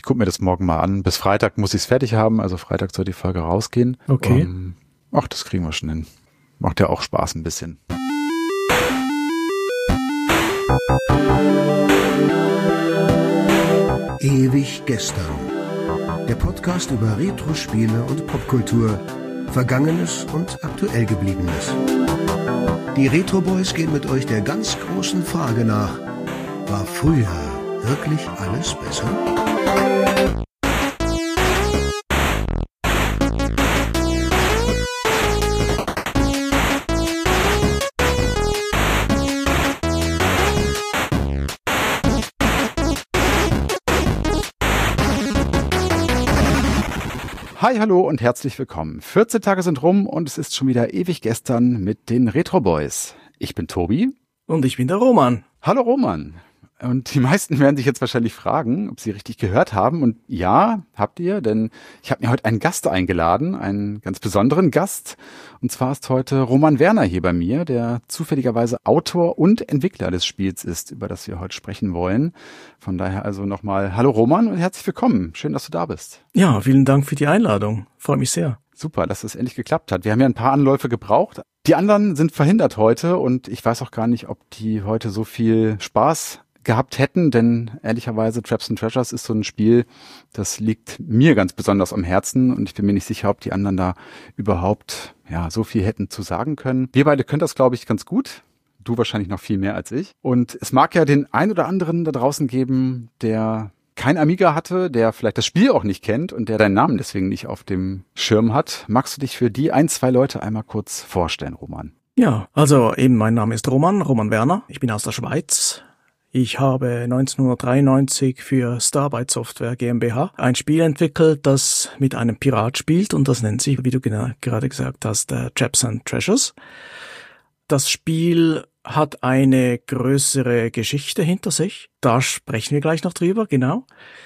gucke mir das morgen mal an. Bis Freitag muss ich es fertig haben, also Freitag soll die Folge rausgehen. Okay. Das kriegen wir schon hin. Macht ja auch Spaß ein bisschen. Ewig gestern. Der Podcast über Retro-Spiele und Popkultur. Vergangenes und aktuell Gebliebenes. Die Retro Boys gehen mit euch der ganz großen Frage nach: War früher wirklich alles besser? Hi, hallo und herzlich willkommen. 14 Tage sind rum und es ist schon wieder ewig gestern mit den Retro Boys. Ich bin Tobi. Und ich bin der Roman. Hallo Roman. Und die meisten werden sich jetzt wahrscheinlich fragen, ob sie richtig gehört haben. Und ja, habt ihr, denn ich habe mir heute einen Gast eingeladen, einen ganz besonderen Gast. Und zwar ist heute Roman Werner hier bei mir, der zufälligerweise Autor und Entwickler des Spiels ist, über das wir heute sprechen wollen. Von daher also nochmal hallo Roman und herzlich willkommen. Schön, dass du da bist. Ja, vielen Dank für die Einladung. Freue mich sehr. Super, dass es endlich geklappt hat. Wir haben ja ein paar Anläufe gebraucht. Die anderen sind verhindert heute und ich weiß auch gar nicht, ob die heute so viel Spaß gehabt hätten, denn ehrlicherweise Traps and Treasures ist so ein Spiel, das liegt mir ganz besonders am Herzen und ich bin mir nicht sicher, ob die anderen da überhaupt so viel hätten zu sagen können. Wir beide können das, glaube ich, ganz gut. Du wahrscheinlich noch viel mehr als ich. Und es mag ja den ein oder anderen da draußen geben, der kein Amiga hatte, der vielleicht das Spiel auch nicht kennt und der deinen Namen deswegen nicht auf dem Schirm hat. Magst du dich für die 2 Leute einmal kurz vorstellen, Roman? Ja, also eben mein Name ist Roman Werner. Ich bin aus der Schweiz. Ich habe 1993 für Starbite Software GmbH ein Spiel entwickelt, das mit einem Pirat spielt und das nennt sich, wie du gerade gesagt hast, Traps and Treasures. Das Spiel hat eine größere Geschichte hinter sich. Da sprechen wir gleich noch drüber, genau.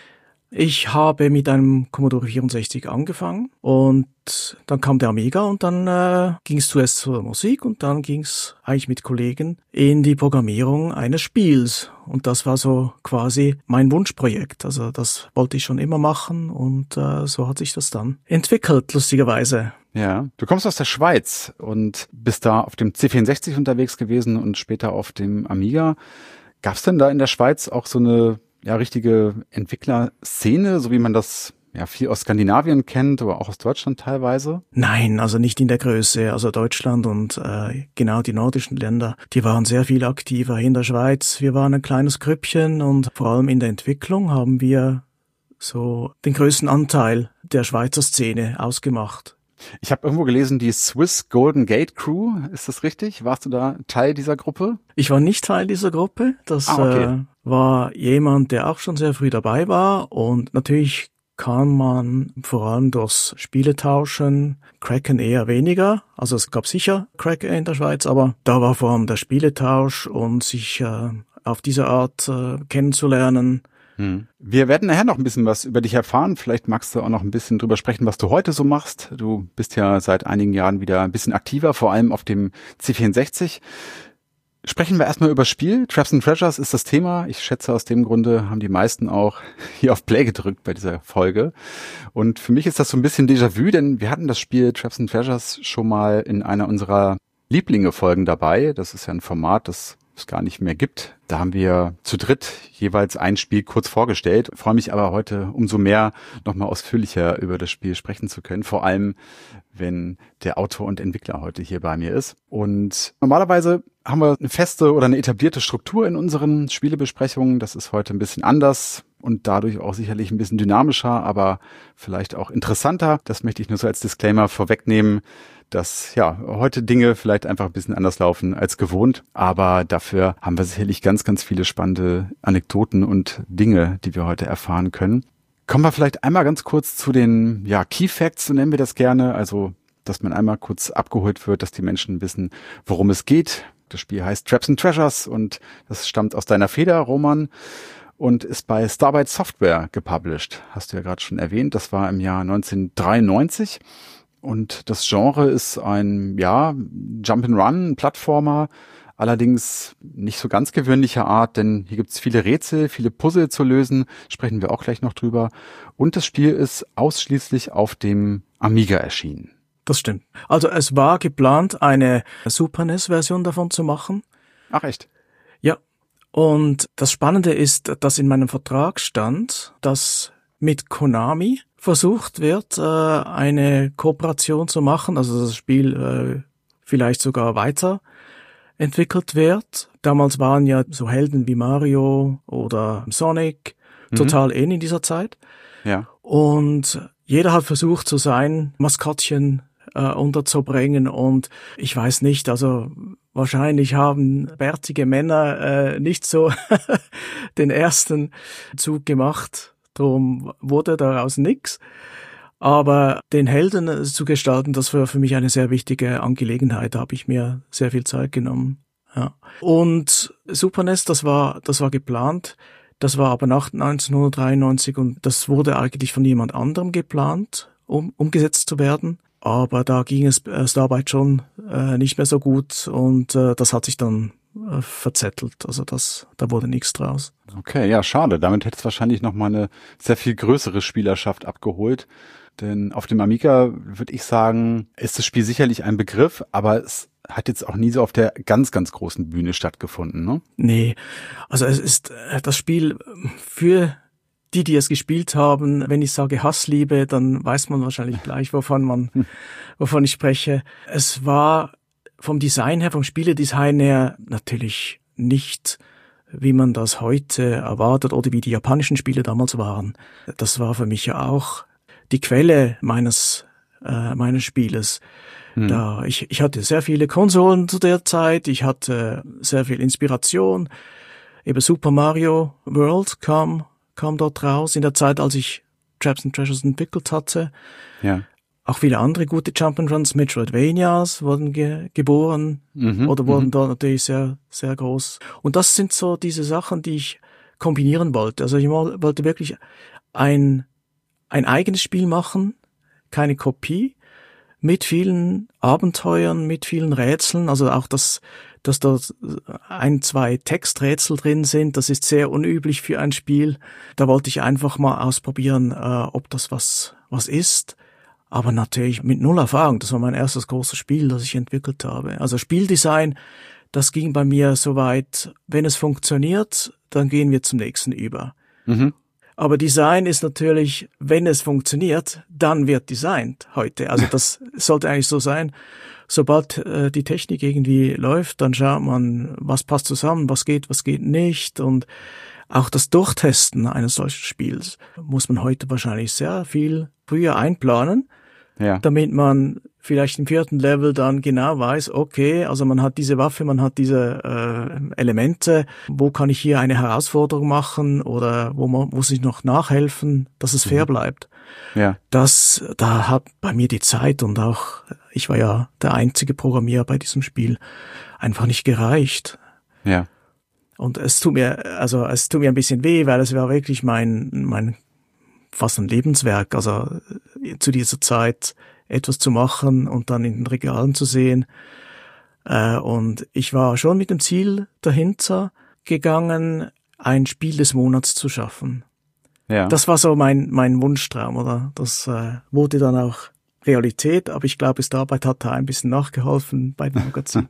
Ich habe mit einem Commodore 64 angefangen und dann kam der Amiga und dann ging es zuerst zur Musik und dann ging es eigentlich mit Kollegen in die Programmierung eines Spiels. Und das war so quasi mein Wunschprojekt. Also das wollte ich schon immer machen und so hat sich das dann entwickelt, lustigerweise. Ja, du kommst aus der Schweiz und bist da auf dem C64 unterwegs gewesen und später auf dem Amiga. Gab es denn da in der Schweiz auch so eine richtige Entwicklerszene, so wie man das viel aus Skandinavien kennt, aber auch aus Deutschland teilweise? Nein, also nicht in der Größe. Also Deutschland und genau die nordischen Länder, die waren sehr viel aktiver. In der Schweiz, wir waren ein kleines Grüppchen und vor allem in der Entwicklung haben wir so den größten Anteil der Schweizer Szene ausgemacht. Ich habe irgendwo gelesen, die Swiss Golden Gate Crew, ist das richtig? Warst du da Teil dieser Gruppe? Ich war nicht Teil dieser Gruppe. Das okay. War jemand, der auch schon sehr früh dabei war und natürlich kann man vor allem durchs Spieletauschen, Cracken eher weniger. Also es gab sicher Cracker in der Schweiz, aber da war vor allem der Spieletausch und sich auf diese Art kennenzulernen. Wir werden nachher noch ein bisschen was über dich erfahren. Vielleicht magst du auch noch ein bisschen drüber sprechen, was du heute so machst. Du bist ja seit einigen Jahren wieder ein bisschen aktiver, vor allem auf dem C64. Sprechen wir erstmal über das Spiel. Traps and Treasures ist das Thema. Ich schätze, aus dem Grunde haben die meisten auch hier auf Play gedrückt bei dieser Folge. Und für mich ist das so ein bisschen Déjà-vu, denn wir hatten das Spiel Traps and Treasures schon mal in einer unserer Lieblinge-Folgen dabei. Das ist ja ein Format, das es gar nicht mehr gibt. Da haben wir zu dritt jeweils ein Spiel kurz vorgestellt. Ich freue mich aber heute umso mehr, nochmal ausführlicher über das Spiel sprechen zu können. Vor allem, wenn der Autor und Entwickler heute hier bei mir ist. Und normalerweise haben wir eine feste oder eine etablierte Struktur in unseren Spielebesprechungen. Das ist heute ein bisschen anders und dadurch auch sicherlich ein bisschen dynamischer, aber vielleicht auch interessanter. Das möchte ich nur so als Disclaimer vorwegnehmen, dass heute Dinge vielleicht einfach ein bisschen anders laufen als gewohnt, aber dafür haben wir sicherlich ganz, ganz viele spannende Anekdoten und Dinge, die wir heute erfahren können. Kommen wir vielleicht einmal ganz kurz zu den Key Facts, so nennen wir das gerne, also dass man einmal kurz abgeholt wird, dass die Menschen wissen, worum es geht. Das Spiel heißt Traps and Treasures und das stammt aus deiner Feder, Roman, und ist bei Starbite Software gepublished. Hast du ja gerade schon erwähnt, das war im Jahr 1993. Und das Genre ist ein Jump'n'Run, Plattformer, allerdings nicht so ganz gewöhnlicher Art, denn hier gibt's viele Rätsel, viele Puzzle zu lösen, sprechen wir auch gleich noch drüber. Und das Spiel ist ausschließlich auf dem Amiga erschienen. Das stimmt. Also es war geplant, eine Super NES-Version davon zu machen. Ach echt? Ja. Und das Spannende ist, dass in meinem Vertrag stand, dass mit Konami versucht wird, eine Kooperation zu machen, also das Spiel vielleicht sogar weiterentwickelt wird. Damals waren ja so Helden wie Mario oder Sonic total in dieser Zeit. Ja. Und jeder hat versucht, so sein Maskottchen unterzubringen, und ich weiß nicht, also wahrscheinlich haben bärtige Männer nicht so den ersten Zug gemacht, darum wurde daraus nix. Aber den Helden zu gestalten, das war für mich eine sehr wichtige Angelegenheit, da habe ich mir sehr viel Zeit genommen. Ja. Und Super NES, das war geplant, das war aber nach 1993 und das wurde eigentlich von jemand anderem geplant, umgesetzt zu werden. Aber da ging es Starbite schon nicht mehr so gut, und das hat sich dann verzettelt. Also da wurde nichts draus. Okay, ja, schade. Damit hätte es wahrscheinlich noch mal eine sehr viel größere Spielerschaft abgeholt. Denn auf dem Amiga, würde ich sagen, ist das Spiel sicherlich ein Begriff, aber es hat jetzt auch nie so auf der ganz, ganz großen Bühne stattgefunden, ne? Nee, also es ist das Spiel für die es gespielt haben. Wenn ich sage Hassliebe, dann weiß man wahrscheinlich gleich, wovon ich spreche. Es war vom Design her, vom Spieledesign her natürlich nicht, wie man das heute erwartet oder wie die japanischen Spiele damals waren. Das war für mich ja auch die Quelle meines Spieles. Da ich hatte sehr viele Konsolen zu der Zeit, ich hatte sehr viel Inspiration. Eben Super Mario World kam dort raus in der Zeit, als ich Traps and Treasures entwickelt hatte. Ja. Auch viele andere gute Jump'n'Runs, Metroidvanias wurden geboren oder wurden dort natürlich sehr, sehr groß. Und das sind so diese Sachen, die ich kombinieren wollte. Also ich wollte wirklich ein eigenes Spiel machen, keine Kopie, mit vielen Abenteuern, mit vielen Rätseln, also auch dass dort 1-2 Texträtsel drin sind, das ist sehr unüblich für ein Spiel. Da wollte ich einfach mal ausprobieren, ob das was ist. Aber natürlich mit null Erfahrung. Das war mein erstes großes Spiel, das ich entwickelt habe. Also Spieldesign, das ging bei mir so weit, wenn es funktioniert, dann gehen wir zum nächsten über. Aber Design ist natürlich, wenn es funktioniert, dann wird designt heute. Also das sollte eigentlich so sein. Sobald die Technik irgendwie läuft, dann schaut man, was passt zusammen, was geht nicht. Und auch das Durchtesten eines solchen Spiels muss man heute wahrscheinlich sehr viel früher einplanen, damit man vielleicht im 4. Level dann genau weiß, okay, also man hat diese Waffe, man hat diese Elemente, wo kann ich hier eine Herausforderung machen oder wo muss ich noch nachhelfen, dass es fair bleibt. Ja. Da hat bei mir die Zeit und auch, ich war ja der einzige Programmierer bei diesem Spiel, einfach nicht gereicht. Ja. Und es tut mir ein bisschen weh, weil es war wirklich mein fast ein Lebenswerk, also zu dieser Zeit etwas zu machen und dann in den Regalen zu sehen. Und ich war schon mit dem Ziel dahinter gegangen, ein Spiel des Monats zu schaffen. Ja. Das war so mein Wunschtraum, oder? Das wurde dann auch Realität, aber ich glaube, Starbite hat da ein bisschen nachgeholfen bei dem Magazin.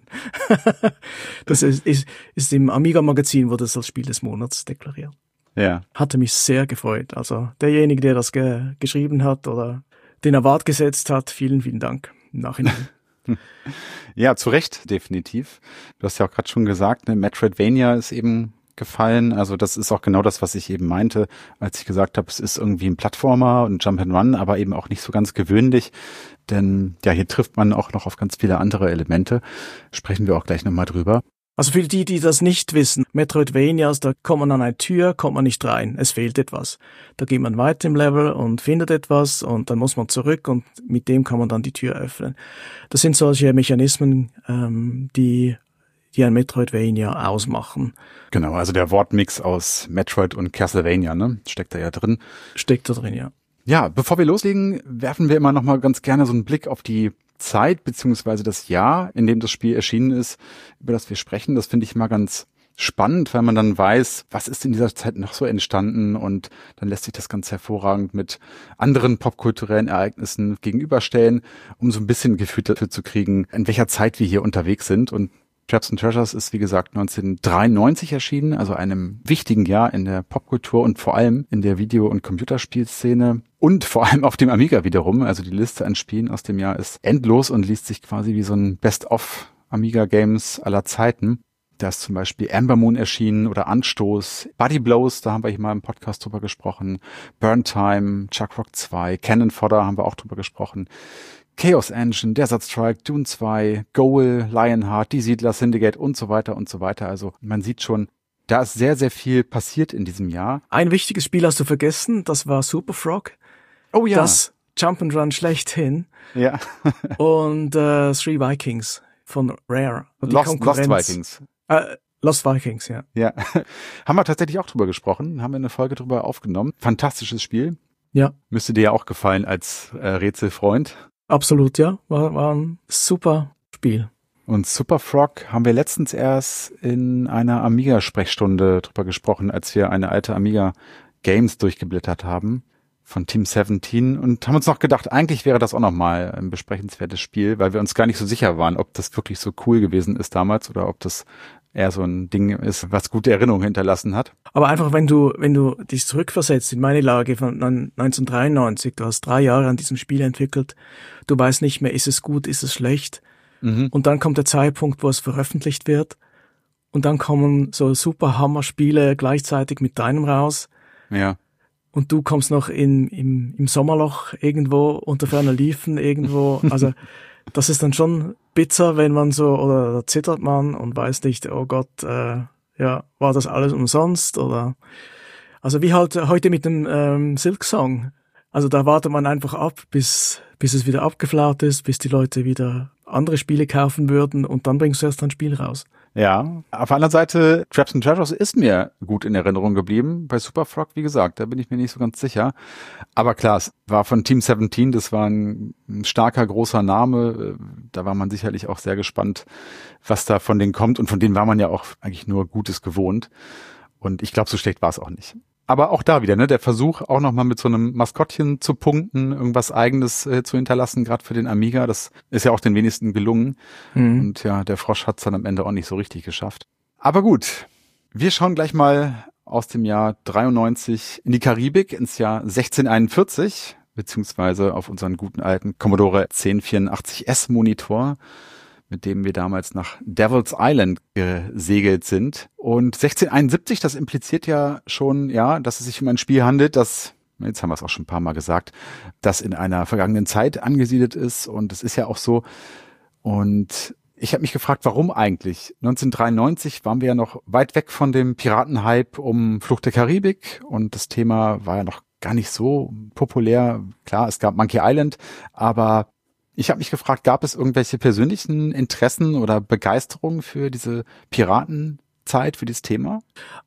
Das ist im Amiga-Magazin wurde es als Spiel des Monats deklariert. Ja. Hatte mich sehr gefreut. Also derjenige, der das geschrieben hat oder den Award gesetzt hat, vielen, vielen Dank im Nachhinein. Ja, zu Recht, definitiv. Du hast ja auch gerade schon gesagt, ne, Metroidvania ist eben gefallen. Also das ist auch genau das, was ich eben meinte, als ich gesagt habe, es ist irgendwie ein Plattformer und Jump'n'Run, aber eben auch nicht so ganz gewöhnlich. Denn ja, hier trifft man auch noch auf ganz viele andere Elemente. Sprechen wir auch gleich nochmal drüber. Also für die das nicht wissen, Metroidvanias, da kommt man an eine Tür, kommt man nicht rein, es fehlt etwas. Da geht man weiter im Level und findet etwas und dann muss man zurück und mit dem kann man dann die Tür öffnen. Das sind solche Mechanismen, die ein Metroidvania ausmachen. Genau, also der Wortmix aus Metroid und Castlevania, ne? Steckt da ja drin. Steckt da drin, ja. Ja, bevor wir loslegen, werfen wir immer noch mal ganz gerne so einen Blick auf die Zeit beziehungsweise das Jahr, in dem das Spiel erschienen ist, über das wir sprechen, das finde ich immer ganz spannend, weil man dann weiß, was ist in dieser Zeit noch so entstanden, und dann lässt sich das ganz hervorragend mit anderen popkulturellen Ereignissen gegenüberstellen, um so ein bisschen ein Gefühl dafür zu kriegen, in welcher Zeit wir hier unterwegs sind. Und Traps and Treasures ist, wie gesagt, 1993 erschienen, also einem wichtigen Jahr in der Popkultur und vor allem in der Video- und Computerspielszene und vor allem auf dem Amiga wiederum. Also die Liste an Spielen aus dem Jahr ist endlos und liest sich quasi wie so ein Best-of Amiga-Games aller Zeiten. Da ist zum Beispiel Amber Moon erschienen oder Anstoß, Body Blows, da haben wir hier mal im Podcast drüber gesprochen, Burn Time, Chuck Rock 2, Cannon Fodder haben wir auch drüber gesprochen, Chaos Engine, Desert Strike, Dune 2, Goal, Lionheart, Die Siedler, Syndicate und so weiter und so weiter. Also man sieht schon, da ist sehr, sehr viel passiert in diesem Jahr. Ein wichtiges Spiel hast du vergessen, das war Super Frog. Oh ja. Das Jump'n'Run schlechthin. Ja. Und Three Vikings von Rare. Und Lost Vikings. Lost Vikings, ja. Ja. Haben wir tatsächlich auch drüber gesprochen, haben wir eine Folge drüber aufgenommen. Fantastisches Spiel. Ja. Müsste dir ja auch gefallen als Rätselfreund. Absolut, ja. War ein super Spiel. Und Super Frog haben wir letztens erst in einer Amiga-Sprechstunde drüber gesprochen, als wir eine alte Amiga Games durchgeblättert haben von Team 17 und haben uns noch gedacht, eigentlich wäre das auch nochmal ein besprechenswertes Spiel, weil wir uns gar nicht so sicher waren, ob das wirklich so cool gewesen ist damals oder ob das eher so ein Ding ist, was gute Erinnerungen hinterlassen hat. Aber einfach, wenn du dich zurückversetzt in meine Lage von 1993, du hast 3 Jahre an diesem Spiel entwickelt, du weißt nicht mehr, ist es gut, ist es schlecht, und dann kommt der Zeitpunkt, wo es veröffentlicht wird, und dann kommen so super Hammer-Spiele gleichzeitig mit deinem raus. Ja. Und du kommst noch im Sommerloch irgendwo, unter ferner Liefen irgendwo, also das ist dann schon bitter, wenn man so, oder da zittert man und weiß nicht, oh Gott, ja, war das alles umsonst, oder, also wie halt heute mit dem Silksong. Also da wartet man einfach ab, bis es wieder abgeflaut ist, bis die Leute wieder andere Spiele kaufen würden, und dann bringst du erst ein Spiel raus. Ja, auf der anderen Seite, Traps and Treasures ist mir gut in Erinnerung geblieben. Bei Super Frog, wie gesagt, da bin ich mir nicht so ganz sicher. Aber klar, es war von Team 17, das war ein starker, großer Name. Da war man sicherlich auch sehr gespannt, was da von denen kommt. Und von denen war man ja auch eigentlich nur Gutes gewohnt. Und ich glaube, so schlecht war es auch nicht. Aber auch da wieder, ne, der Versuch, auch nochmal mit so einem Maskottchen zu punkten, irgendwas Eigenes zu hinterlassen, gerade für den Amiga, das ist ja auch den wenigsten gelungen. Und ja, der Frosch hat es dann am Ende auch nicht so richtig geschafft. Aber gut, wir schauen gleich mal aus dem Jahr 93 in die Karibik, ins Jahr 1641, beziehungsweise auf unseren guten alten Commodore 1084S Monitor, mit dem wir damals nach Devil's Island gesegelt sind. Und 1671, das impliziert ja schon, ja, dass es sich um ein Spiel handelt, das, jetzt haben wir es auch schon ein paar Mal gesagt, das in einer vergangenen Zeit angesiedelt ist. Und es ist ja auch so. Und ich habe mich gefragt, warum eigentlich? 1993 waren wir ja noch weit weg von dem Piratenhype um Flucht der Karibik. Und das Thema war ja noch gar nicht so populär. Klar, es gab Monkey Island, aber ich habe mich gefragt, gab es irgendwelche persönlichen Interessen oder Begeisterung für diese Piratenzeit, für dieses Thema?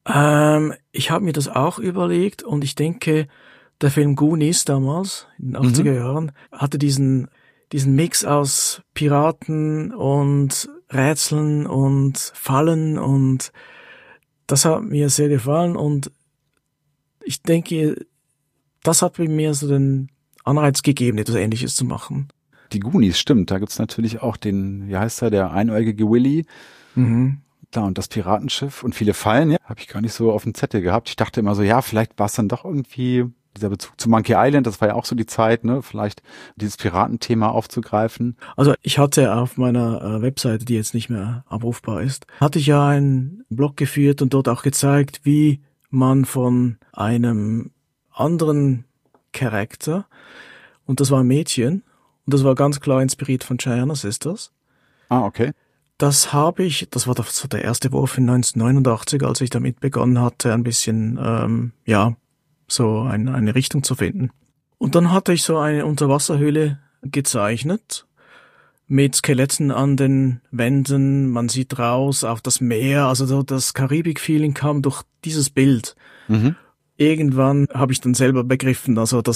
Ich habe mir das auch überlegt, und ich denke, der Film Goonies damals, in den 80er Jahren, hatte diesen Mix aus Piraten und Rätseln und Fallen, und das hat mir sehr gefallen, und ich denke, das hat mir so den Anreiz gegeben, etwas Ähnliches zu machen. Die Goonies, stimmt. Da gibt's natürlich auch den, wie heißt er, der einäugige Willy. Da und das Piratenschiff und viele Fallen, ja, habe ich gar nicht so auf dem Zettel gehabt. Ich dachte immer so, ja, vielleicht war es dann doch irgendwie dieser Bezug zu Monkey Island, das war ja auch so die Zeit, ne, vielleicht dieses Piratenthema aufzugreifen. Also ich hatte auf meiner Webseite, die jetzt nicht mehr abrufbar ist, hatte ich ja einen Blog geführt und dort auch gezeigt, wie man von einem anderen Charakter, und das war ein Mädchen, und das war ganz klar inspiriert von Gianna Sisters. Ah, okay. Das war so der erste Wurf in 1989, als ich damit begonnen hatte, ein bisschen, so eine Richtung zu finden. Und dann hatte ich so eine Unterwasserhöhle gezeichnet, mit Skeletten an den Wänden, man sieht raus auf das Meer, also so das Karibik-Feeling kam durch dieses Bild. Irgendwann habe ich dann selber begriffen, also dass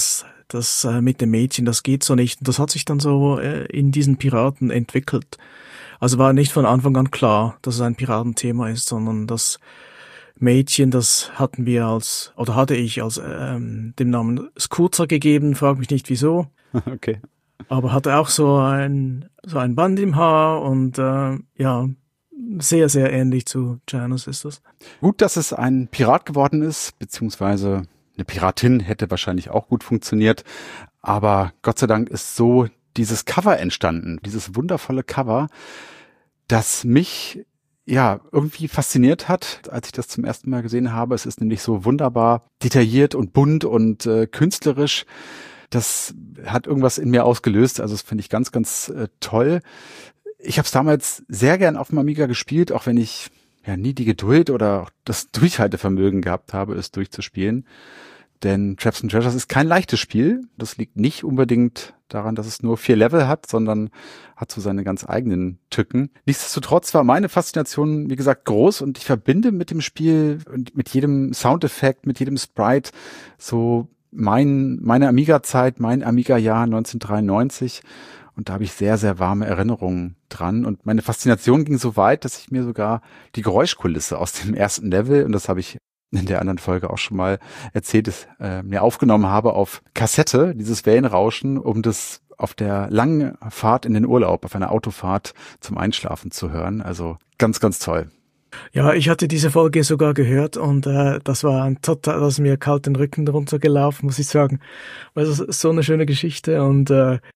das mit dem Mädchen, das geht so nicht. Und das hat sich dann so in diesen Piraten entwickelt. Also war nicht von Anfang an klar, dass es ein Piratenthema ist, sondern das Mädchen, das hatte ich als dem Namen Skurza gegeben, frag mich nicht wieso. Okay. Aber hatte auch so ein Band im Haar und sehr, sehr ähnlich zu Janus ist das. Gut, dass es ein Pirat geworden ist, beziehungsweise eine Piratin hätte wahrscheinlich auch gut funktioniert. Aber Gott sei Dank ist so dieses Cover entstanden, dieses wundervolle Cover, das mich irgendwie fasziniert hat, als ich das zum ersten Mal gesehen habe. Es ist nämlich so wunderbar detailliert und bunt und künstlerisch. Das hat irgendwas in mir ausgelöst. Also das finde ich ganz, ganz toll. Ich habe es damals sehr gern auf dem Amiga gespielt, auch wenn ich nie die Geduld oder auch das Durchhaltevermögen gehabt habe, es durchzuspielen. Denn Traps and Treasures ist kein leichtes Spiel. Das liegt nicht unbedingt daran, dass es nur 4 Level hat, sondern hat so seine ganz eigenen Tücken. Nichtsdestotrotz war meine Faszination, wie gesagt, groß und ich verbinde mit dem Spiel und mit jedem Soundeffekt, mit jedem Sprite so meine Amiga-Zeit, mein Amiga-Jahr 1993. Und da habe ich sehr, sehr warme Erinnerungen dran. Und meine Faszination ging so weit, dass ich mir sogar die Geräuschkulisse aus dem ersten Level, und das habe ich in der anderen Folge auch schon mal erzählt, mir aufgenommen habe auf Kassette, dieses Wellenrauschen, um das auf der langen Fahrt in den Urlaub, auf einer Autofahrt zum Einschlafen zu hören. Also ganz, ganz toll. Ja, ich hatte diese Folge sogar gehört und das war das ist mir kalt den Rücken runtergelaufen, muss ich sagen. Weil es ist so eine schöne Geschichte und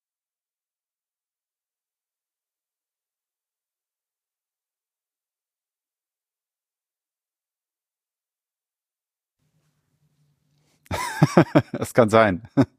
Das kann sein.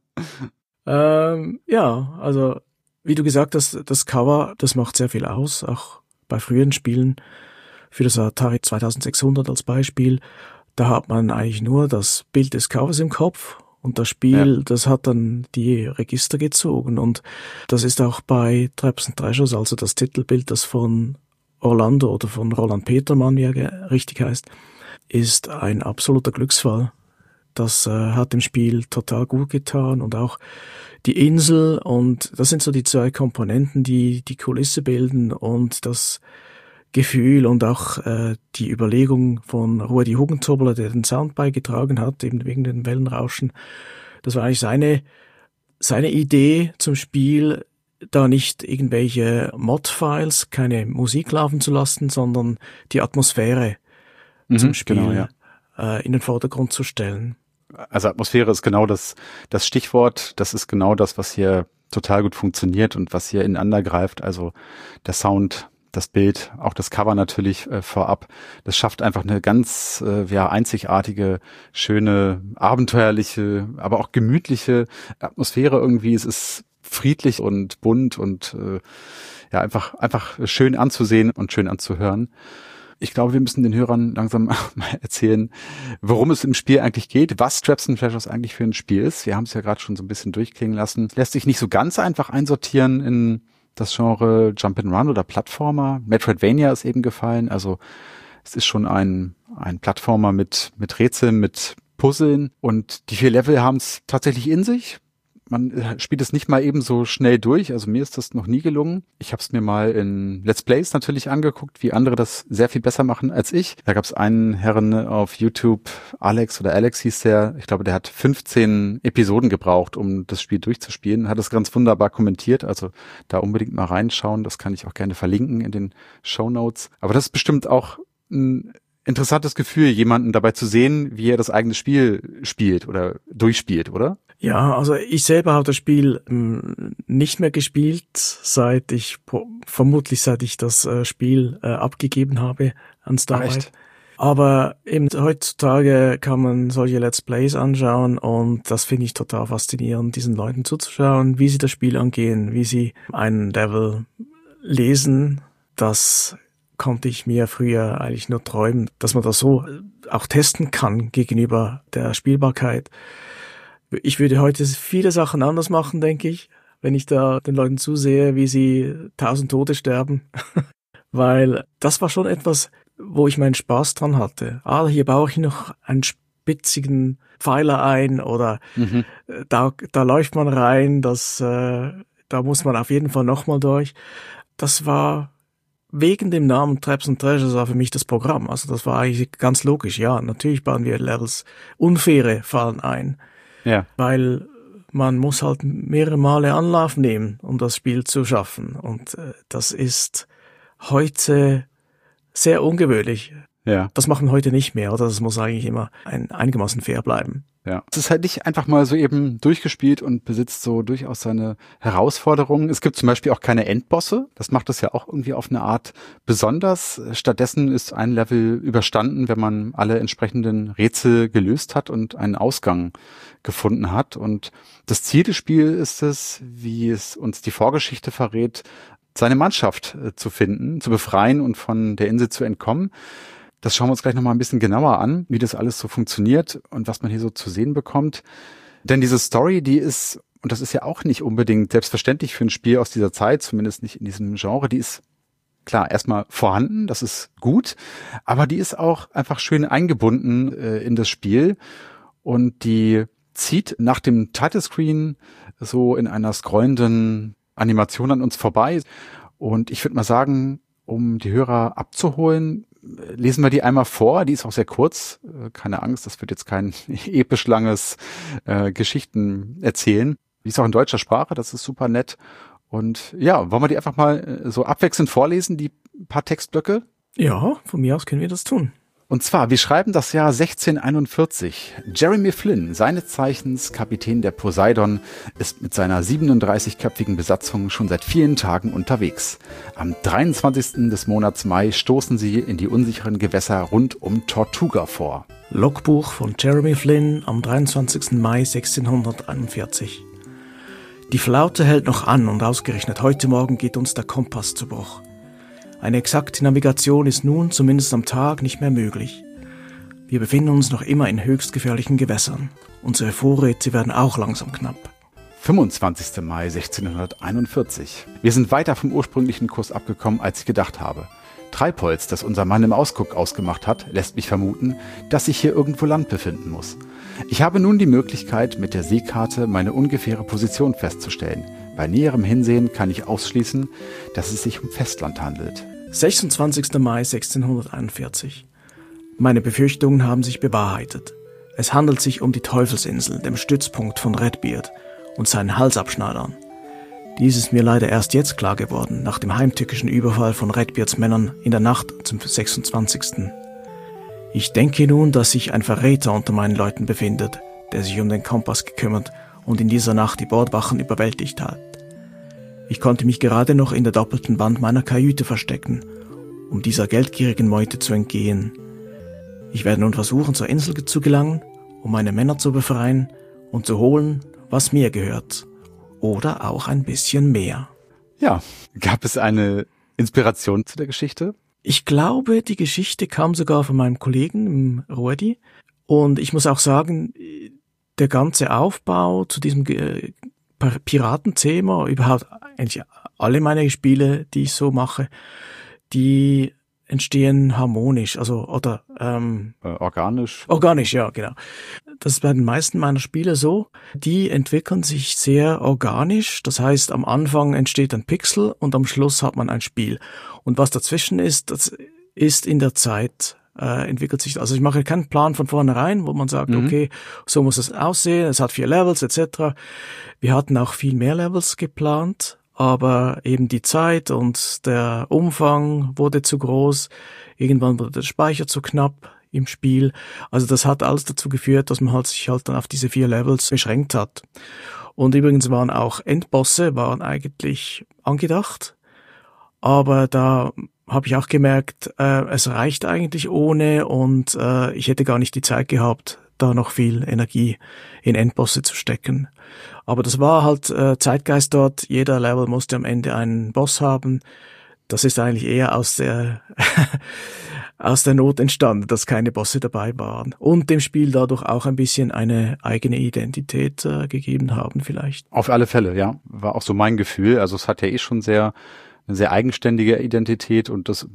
Also wie du gesagt hast, das Cover, das macht sehr viel aus, auch bei früheren Spielen. Für das Atari 2600 als Beispiel, da hat man eigentlich nur das Bild des Covers im Kopf und das Spiel, das hat dann die Register gezogen und das ist auch bei Traps and Treasures, also das Titelbild, das von Orlando oder von Roland Petermann, wie er richtig heißt, ist ein absoluter Glücksfall. Das hat dem Spiel total gut getan und auch die Insel und das sind so die 2 Komponenten, die die Kulisse bilden und das Gefühl und auch die Überlegung von Rudi Huggentobler, der den Sound beigetragen hat, eben wegen dem Wellenrauschen. Das war eigentlich seine Idee zum Spiel, da nicht irgendwelche Mod-Files, keine Musik laufen zu lassen, sondern die Atmosphäre zum Spiel in den Vordergrund zu stellen. Also Atmosphäre ist genau das Stichwort. Das ist genau das, was hier total gut funktioniert und was hier ineinander greift. Also der Sound, das Bild, auch das Cover natürlich vorab. Das schafft einfach eine ganz einzigartige, schöne, abenteuerliche, aber auch gemütliche Atmosphäre irgendwie. Es ist friedlich und bunt und einfach schön anzusehen und schön anzuhören. Ich glaube, wir müssen den Hörern langsam mal erzählen, worum es im Spiel eigentlich geht, was Traps and Treasures eigentlich für ein Spiel ist. Wir haben es ja gerade schon so ein bisschen durchklingen lassen. Lässt sich nicht so ganz einfach einsortieren in das Genre Jump'n'Run oder Plattformer. Metroidvania ist eben gefallen. Also es ist schon ein Plattformer mit Rätseln, mit Puzzeln. Und die 4 Level haben es tatsächlich in sich. Man spielt es nicht mal eben so schnell durch. Also mir ist das noch nie gelungen. Ich habe es mir mal in Let's Plays natürlich angeguckt, wie andere das sehr viel besser machen als ich. Da gab es einen Herren auf YouTube, Alex hieß der. Ich glaube, der hat 15 Episoden gebraucht, um das Spiel durchzuspielen. Hat es ganz wunderbar kommentiert. Also da unbedingt mal reinschauen. Das kann ich auch gerne verlinken in den Shownotes. Aber das ist bestimmt auch ein interessantes Gefühl, jemanden dabei zu sehen, wie er das eigene Spiel spielt oder durchspielt, oder? Ja, also ich selber habe das Spiel nicht mehr gespielt, seit ich das Spiel abgegeben habe an Starlight. Aber eben heutzutage kann man solche Let's Plays anschauen und das finde ich total faszinierend, diesen Leuten zuzuschauen, wie sie das Spiel angehen, wie sie einen Level lesen. Das konnte ich mir früher eigentlich nur träumen, dass man das so auch testen kann gegenüber der Spielbarkeit. Ich würde heute viele Sachen anders machen, denke ich, wenn ich da den Leuten zusehe, wie sie 1000 Tote sterben. Weil das war schon etwas, wo ich meinen Spaß dran hatte. Hier baue ich noch ein spitzigen Pfeiler ein oder da läuft man rein, da muss man auf jeden Fall nochmal durch. Das war wegen dem Namen Traps and Treasures war für mich das Programm. Also das war eigentlich ganz logisch. Ja, natürlich bauen wir Levels, unfaire Fallen ein. Ja. Weil man muss halt mehrere Male Anlauf nehmen, um das Spiel zu schaffen. Und das ist heute sehr ungewöhnlich. Ja. Das machen wir heute nicht mehr, oder? Das muss eigentlich immer einigermaßen fair bleiben. Ja. Es ist halt nicht einfach mal so eben durchgespielt und besitzt so durchaus seine Herausforderungen. Es gibt zum Beispiel auch keine Endbosse. Das macht es ja auch irgendwie auf eine Art besonders. Stattdessen ist ein Level überstanden, wenn man alle entsprechenden Rätsel gelöst hat und einen Ausgang gefunden hat. Und das Ziel des Spiels ist es, wie es uns die Vorgeschichte verrät, seine Mannschaft zu finden, zu befreien und von der Insel zu entkommen. Das schauen wir uns gleich nochmal ein bisschen genauer an, wie das alles so funktioniert und was man hier so zu sehen bekommt. Denn diese Story, die ist, und das ist ja auch nicht unbedingt selbstverständlich für ein Spiel aus dieser Zeit, zumindest nicht in diesem Genre, die ist klar erstmal vorhanden, das ist gut, aber die ist auch einfach schön eingebunden in das Spiel und die zieht nach dem Titlescreen so in einer scrollenden Animation an uns vorbei. Und ich würde mal sagen, um die Hörer abzuholen, lesen wir die einmal vor. Die ist auch sehr kurz. Keine Angst, das wird jetzt kein episch langes Geschichten erzählen. Die ist auch in deutscher Sprache, das ist super nett. Und ja, wollen wir die einfach mal so abwechselnd vorlesen, die paar Textblöcke? Ja, von mir aus können wir das tun. Und zwar, wir schreiben das Jahr 1641. Jeremy Flynn, seines Zeichens Kapitän der Poseidon, ist mit seiner 37-köpfigen Besatzung schon seit vielen Tagen unterwegs. Am 23. des Monats Mai stoßen sie in die unsicheren Gewässer rund um Tortuga vor. Logbuch von Jeremy Flynn am 23. Mai 1641. Die Flaute hält noch an und ausgerechnet heute Morgen geht uns der Kompass zu Bruch. Eine exakte Navigation ist nun, zumindest am Tag, nicht mehr möglich. Wir befinden uns noch immer in höchst gefährlichen Gewässern. Unsere Vorräte werden auch langsam knapp. 25. Mai 1641. Wir sind weiter vom ursprünglichen Kurs abgekommen, als ich gedacht habe. Treibholz, das unser Mann im Ausguck ausgemacht hat, lässt mich vermuten, dass sich hier irgendwo Land befinden muss. Ich habe nun die Möglichkeit, mit der Seekarte meine ungefähre Position festzustellen. Bei näherem Hinsehen kann ich ausschließen, dass es sich um Festland handelt. 26. Mai 1641. Meine Befürchtungen haben sich bewahrheitet. Es handelt sich um die Teufelsinsel, dem Stützpunkt von Redbeard und seinen Halsabschneidern. Dies ist mir leider erst jetzt klar geworden, nach dem heimtückischen Überfall von Redbeards Männern in der Nacht zum 26. Ich denke nun, dass sich ein Verräter unter meinen Leuten befindet, der sich um den Kompass gekümmert und in dieser Nacht die Bordwachen überwältigt hat. Ich konnte mich gerade noch in der doppelten Wand meiner Kajüte verstecken, um dieser geldgierigen Meute zu entgehen. Ich werde nun versuchen, zur Insel zu gelangen, um meine Männer zu befreien und zu holen, was mir gehört. Oder auch ein bisschen mehr. Ja, gab es eine Inspiration zu der Geschichte? Ich glaube, die Geschichte kam sogar von meinem Kollegen, Rudi. Und ich muss auch sagen, der ganze Aufbau zu diesem Piratenthema, überhaupt eigentlich alle meine Spiele, die ich so mache, die entstehen harmonisch, also oder organisch. Organisch, ja, genau. Das ist bei den meisten meiner Spiele so. Die entwickeln sich sehr organisch. Das heißt, am Anfang entsteht ein Pixel und am Schluss hat man ein Spiel. Und was dazwischen ist, das ist in der Zeit entwickelt sich. Also ich mache keinen Plan von vornherein, wo man sagt, okay, so muss es aussehen. Es hat 4 Levels etc. Wir hatten auch viel mehr Levels geplant, aber eben die Zeit und der Umfang wurde zu groß. Irgendwann wurde der Speicher zu knapp im Spiel. Also das hat alles dazu geführt, dass man sich dann auf diese 4 Levels beschränkt hat. Und übrigens waren auch Endbosse eigentlich angedacht, aber da habe ich auch gemerkt, es reicht eigentlich ohne und ich hätte gar nicht die Zeit gehabt, da noch viel Energie in Endbosse zu stecken. Aber das war halt Zeitgeist dort. Jeder Level musste am Ende einen Boss haben. Das ist eigentlich eher aus der Not entstanden, dass keine Bosse dabei waren. Und dem Spiel dadurch auch ein bisschen eine eigene Identität gegeben haben vielleicht. Auf alle Fälle, ja. War auch so mein Gefühl. Also es hat ja schon eine sehr eigenständige Identität und das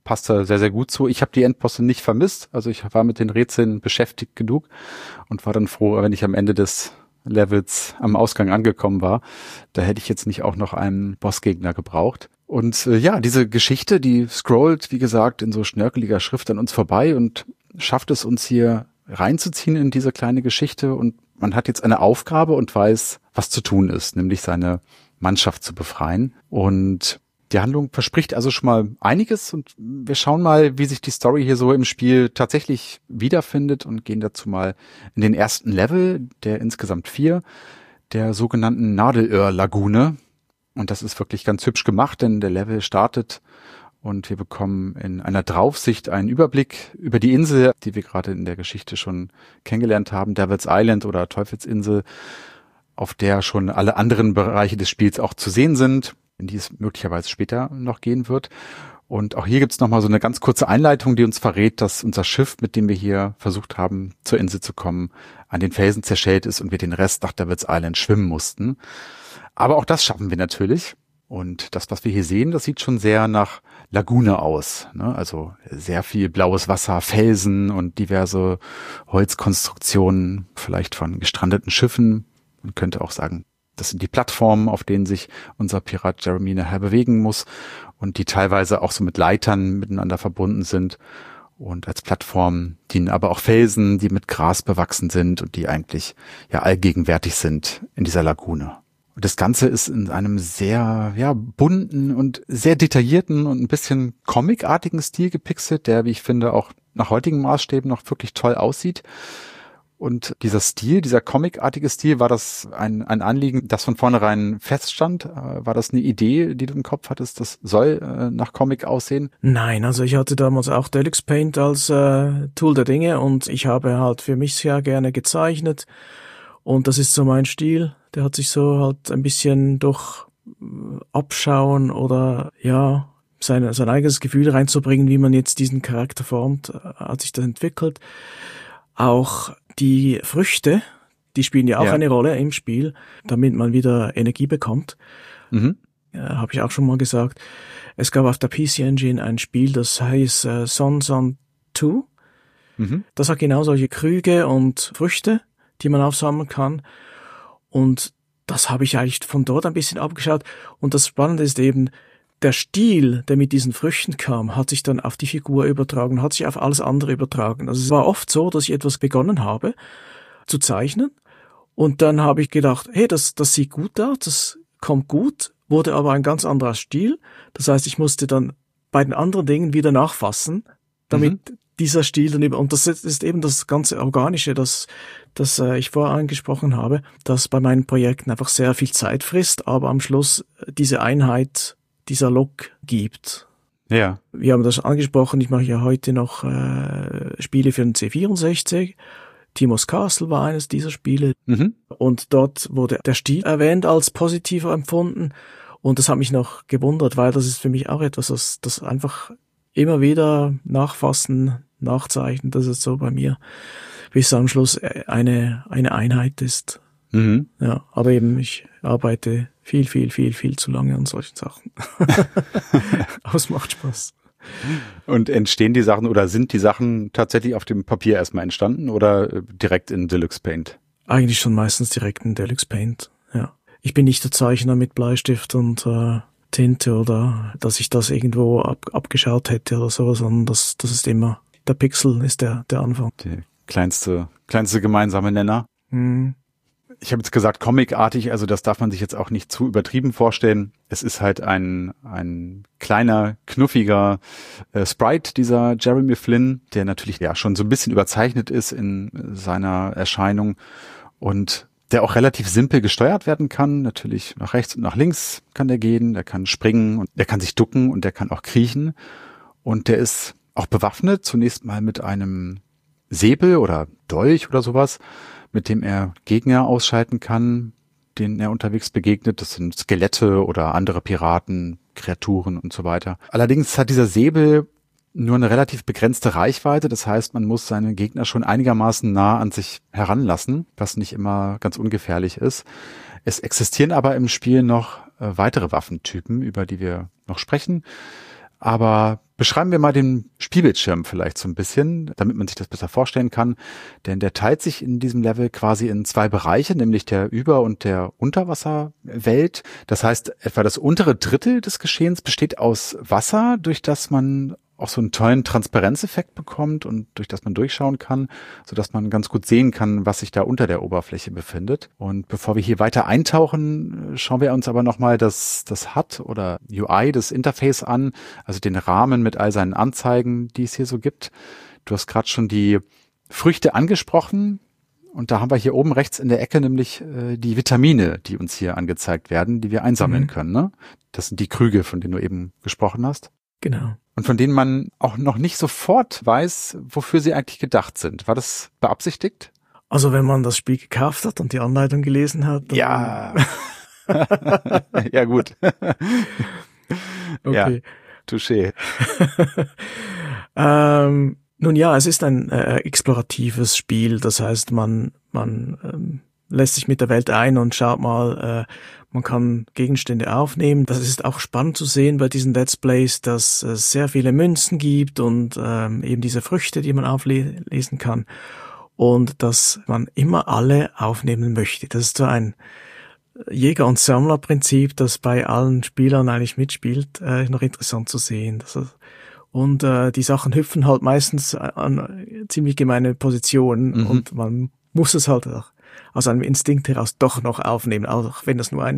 passt da sehr, sehr gut zu. Ich habe die Endbosse nicht vermisst, also ich war mit den Rätseln beschäftigt genug und war dann froh, wenn ich am Ende des Levels am Ausgang angekommen war. Da hätte ich jetzt nicht auch noch einen Bossgegner gebraucht. Und diese Geschichte, die scrollt, wie gesagt, in so schnörkeliger Schrift an uns vorbei und schafft es uns hier reinzuziehen in diese kleine Geschichte. Und man hat jetzt eine Aufgabe und weiß, was zu tun ist, nämlich seine Mannschaft zu befreien. Und die Handlung verspricht also schon mal einiges. Und wir schauen mal, wie sich die Story hier so im Spiel tatsächlich wiederfindet und gehen dazu mal in den ersten Level, der insgesamt 4, der sogenannten Nadelöhr-Lagune. Und das ist wirklich ganz hübsch gemacht, denn der Level startet und wir bekommen in einer Draufsicht einen Überblick über die Insel, die wir gerade in der Geschichte schon kennengelernt haben, Devil's Island oder Teufelsinsel, auf der schon alle anderen Bereiche des Spiels auch zu sehen sind, in die es möglicherweise später noch gehen wird. Und auch hier gibt's nochmal so eine ganz kurze Einleitung, die uns verrät, dass unser Schiff, mit dem wir hier versucht haben, zur Insel zu kommen, an den Felsen zerschellt ist und wir den Rest nach Devil's Island schwimmen mussten. Aber auch das schaffen wir natürlich. Und das, was wir hier sehen, das sieht schon sehr nach Lagune aus, ne? Also sehr viel blaues Wasser, Felsen und diverse Holzkonstruktionen, vielleicht von gestrandeten Schiffen. Man könnte auch sagen, das sind die Plattformen, auf denen sich unser Pirat Jeremy nachher bewegen muss und die teilweise auch so mit Leitern miteinander verbunden sind. Und als Plattform dienen aber auch Felsen, die mit Gras bewachsen sind und die eigentlich allgegenwärtig sind in dieser Lagune. Und das Ganze ist in einem sehr, bunten und sehr detaillierten und ein bisschen comicartigen Stil gepixelt, der, wie ich finde, auch nach heutigen Maßstäben noch wirklich toll aussieht. Und dieser Stil, dieser comicartige Stil, war das ein Anliegen, das von vornherein feststand? War das eine Idee, die du im Kopf hattest, das soll nach Comic aussehen? Nein, also ich hatte damals auch Deluxe Paint als Tool der Dinge und ich habe halt für mich sehr gerne gezeichnet. Und das ist so mein Stil. Der hat sich so halt ein bisschen durch Abschauen oder sein eigenes Gefühl reinzubringen, wie man jetzt diesen Charakter formt, hat sich das entwickelt. Auch die Früchte, die spielen ja auch eine Rolle im Spiel, damit man wieder Energie bekommt. Mhm. Habe ich auch schon mal gesagt. Es gab auf der PC Engine ein Spiel, das heißt Son 2. Mhm. Das hat genau solche Krüge und Früchte, die man aufsammeln kann. Und das habe ich eigentlich von dort ein bisschen abgeschaut. Und das Spannende ist eben, der Stil, der mit diesen Früchten kam, hat sich dann auf die Figur übertragen, hat sich auf alles andere übertragen. Also es war oft so, dass ich etwas begonnen habe zu zeichnen. Und dann habe ich gedacht, hey, das sieht gut aus, das kommt gut, wurde aber ein ganz anderer Stil. Das heißt, ich musste dann bei den anderen Dingen wieder nachfassen, damit dieser Stil dann und das ist eben das ganze Organische, das ich vorher angesprochen habe, das bei meinen Projekten einfach sehr viel Zeit frisst, aber am Schluss diese Einheit, dieser Look gibt. Ja. Wir haben das angesprochen, ich mache ja heute noch Spiele für den C64. Timos Castle war eines dieser Spiele. Mhm. Und dort wurde der Stil erwähnt als positiver empfunden. Und das hat mich noch gewundert, weil das ist für mich auch etwas, das einfach immer wieder nachfassen, nachzeichnen, dass es so bei mir bis am Schluss eine Einheit ist. Mhm. Ja, aber eben ich arbeite viel zu lange an solchen Sachen. Aber es macht Spaß. Und entstehen die Sachen oder sind die Sachen tatsächlich auf dem Papier erstmal entstanden oder direkt in Deluxe Paint? Eigentlich schon meistens direkt in Deluxe Paint, ja. Ich bin nicht der Zeichner mit Bleistift und Tinte oder dass ich das irgendwo abgeschaut hätte oder sowas, sondern das ist immer, der Pixel ist der Anfang. Der kleinste gemeinsame Nenner. Mhm. Ich habe jetzt gesagt comicartig, also das darf man sich jetzt auch nicht zu übertrieben vorstellen. Es ist halt ein kleiner, knuffiger Sprite, dieser Jeremy Flynn, der natürlich schon so ein bisschen überzeichnet ist in seiner Erscheinung und der auch relativ simpel gesteuert werden kann. Natürlich nach rechts und nach links kann der gehen, der kann springen und der kann sich ducken und der kann auch kriechen. Und der ist auch bewaffnet, zunächst mal mit einem Säbel oder Dolch oder sowas, mit dem er Gegner ausschalten kann, denen er unterwegs begegnet. Das sind Skelette oder andere Piraten, Kreaturen und so weiter. Allerdings hat dieser Säbel nur eine relativ begrenzte Reichweite. Das heißt, man muss seine Gegner schon einigermaßen nah an sich heranlassen, was nicht immer ganz ungefährlich ist. Es existieren aber im Spiel noch weitere Waffentypen, über die wir noch sprechen. Aber beschreiben wir mal den Spielbildschirm vielleicht so ein bisschen, damit man sich das besser vorstellen kann. Denn der teilt sich in diesem Level quasi in 2 Bereiche, nämlich der Über- und der Unterwasserwelt. Das heißt, etwa das untere Drittel des Geschehens besteht aus Wasser, durch das man auch so einen tollen Transparenzeffekt bekommt und durch das man durchschauen kann, sodass man ganz gut sehen kann, was sich da unter der Oberfläche befindet. Und bevor wir hier weiter eintauchen, schauen wir uns aber nochmal das HUD oder UI, das Interface an, also den Rahmen mit all seinen Anzeigen, die es hier so gibt. Du hast gerade schon die Früchte angesprochen. Und da haben wir hier oben rechts in der Ecke nämlich die Vitamine, die uns hier angezeigt werden, die wir einsammeln können. Ne? Das sind die Krüge, von denen du eben gesprochen hast. Genau. Und von denen man auch noch nicht sofort weiß, wofür sie eigentlich gedacht sind. War das beabsichtigt? Also wenn man das Spiel gekauft hat und die Anleitung gelesen hat. Ja. Ja, gut. Okay. Ja, touché. Nun ja, es ist ein exploratives Spiel. Das heißt, man lässt sich mit der Welt ein und schaut mal, man kann Gegenstände aufnehmen. Das ist auch spannend zu sehen bei diesen Let's Plays, dass es sehr viele Münzen gibt und eben diese Früchte, die man auflesen kann. Und dass man immer alle aufnehmen möchte. Das ist so ein Jäger- und Sammlerprinzip, das bei allen Spielern eigentlich mitspielt, noch interessant zu sehen. Und die Sachen hüpfen halt meistens an ziemlich gemeine Positionen und man muss es halt auch aus einem Instinkt heraus doch noch aufnehmen, auch wenn das nur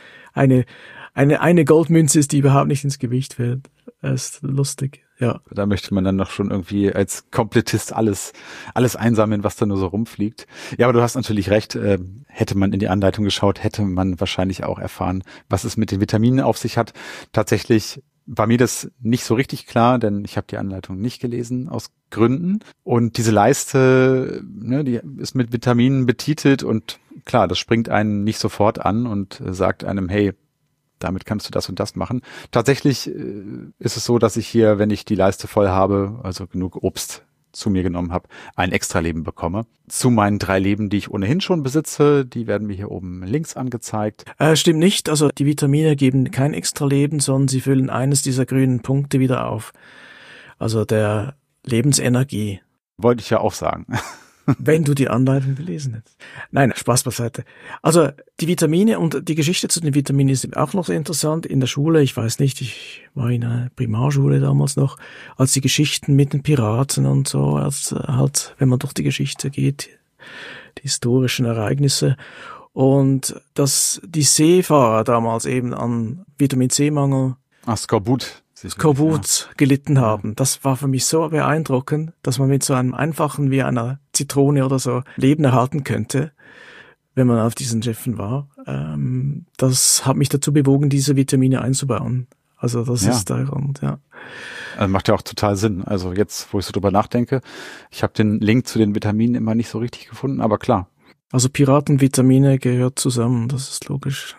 eine Goldmünze ist, die überhaupt nicht ins Gewicht fällt. Das ist lustig, ja. Da möchte man dann noch schon irgendwie als Komplettist alles einsammeln, was da nur so rumfliegt. Ja, aber du hast natürlich recht. Hätte man in die Anleitung geschaut, hätte man wahrscheinlich auch erfahren, was es mit den Vitaminen auf sich hat. Tatsächlich war mir das nicht so richtig klar, denn ich habe die Anleitung nicht gelesen aus Gründen. Und diese Leiste, ne, die ist mit Vitaminen betitelt und klar, das springt einen nicht sofort an und sagt einem, hey, damit kannst du das und das machen. Tatsächlich ist es so, dass ich hier, wenn ich die Leiste voll habe, also genug Obst zu mir genommen habe, ein Extra-Leben bekomme. Zu meinen 3 Leben, die ich ohnehin schon besitze, die werden mir hier oben links angezeigt. Stimmt nicht, also die Vitamine geben kein Extra-Leben, sondern sie füllen eines dieser grünen Punkte wieder auf. Also der Lebensenergie. Wollte ich ja auch sagen. Wenn du die Anleitung gelesen hättest. Nein, Spaß beiseite. Also die Vitamine und die Geschichte zu den Vitaminen ist auch noch sehr interessant. In der Schule, ich weiß nicht, ich war in einer Primarschule damals noch, als die Geschichten mit den Piraten und so, als halt, wenn man durch die Geschichte geht, die historischen Ereignisse. Und dass die Seefahrer damals eben an Vitamin-C-Mangel Skorbut gelitten haben. Das war für mich so beeindruckend, dass man mit so einem einfachen wie einer Zitrone oder so Leben erhalten könnte, wenn man auf diesen Schiffen war. Das hat mich dazu bewogen, diese Vitamine einzubauen. Also das ist der Grund, ja. Also macht ja auch total Sinn. Also jetzt, wo ich so drüber nachdenke, ich habe den Link zu den Vitaminen immer nicht so richtig gefunden, aber klar. Also Piratenvitamine gehört zusammen, das ist logisch.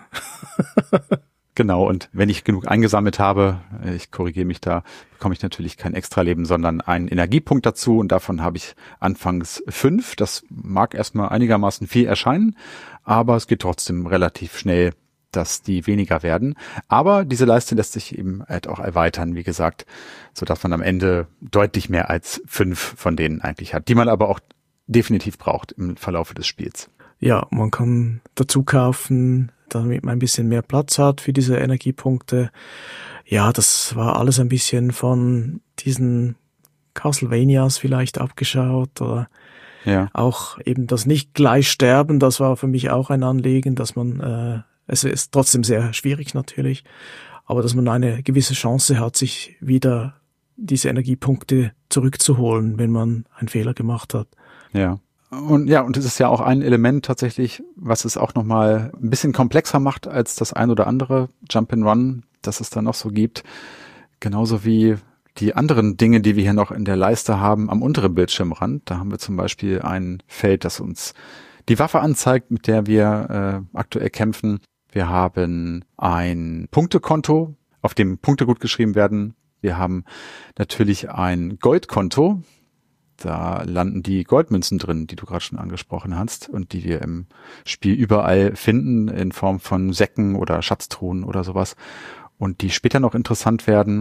Genau, und wenn ich genug eingesammelt habe, ich korrigiere mich da, bekomme ich natürlich kein Extraleben, sondern einen Energiepunkt dazu und davon habe ich anfangs 5. Das mag erstmal einigermaßen viel erscheinen, aber es geht trotzdem relativ schnell, dass die weniger werden. Aber diese Leiste lässt sich eben halt auch erweitern, wie gesagt, sodass man am Ende deutlich mehr als 5 von denen eigentlich hat, die man aber auch definitiv braucht im Verlauf des Spiels. Ja, man kann dazu kaufen, damit man ein bisschen mehr Platz hat für diese Energiepunkte. Ja, das war alles ein bisschen von diesen Castlevanias vielleicht abgeschaut oder auch eben das nicht gleich sterben, das war für mich auch ein Anliegen, dass man, es ist trotzdem sehr schwierig natürlich, aber dass man eine gewisse Chance hat, sich wieder diese Energiepunkte zurückzuholen, wenn man einen Fehler gemacht hat. Ja. Und es ist ja auch ein Element tatsächlich, was es auch nochmal ein bisschen komplexer macht als das ein oder andere Jump-and-Run, das es da noch so gibt. Genauso wie die anderen Dinge, die wir hier noch in der Leiste haben, am unteren Bildschirmrand. Da haben wir zum Beispiel ein Feld, das uns die Waffe anzeigt, mit der wir aktuell kämpfen. Wir haben ein Punktekonto, auf dem Punkte gut geschrieben werden. Wir haben natürlich ein Goldkonto. Da landen die Goldmünzen drin, die du gerade schon angesprochen hast und die wir im Spiel überall finden in Form von Säcken oder Schatztruhen oder sowas und die später noch interessant werden.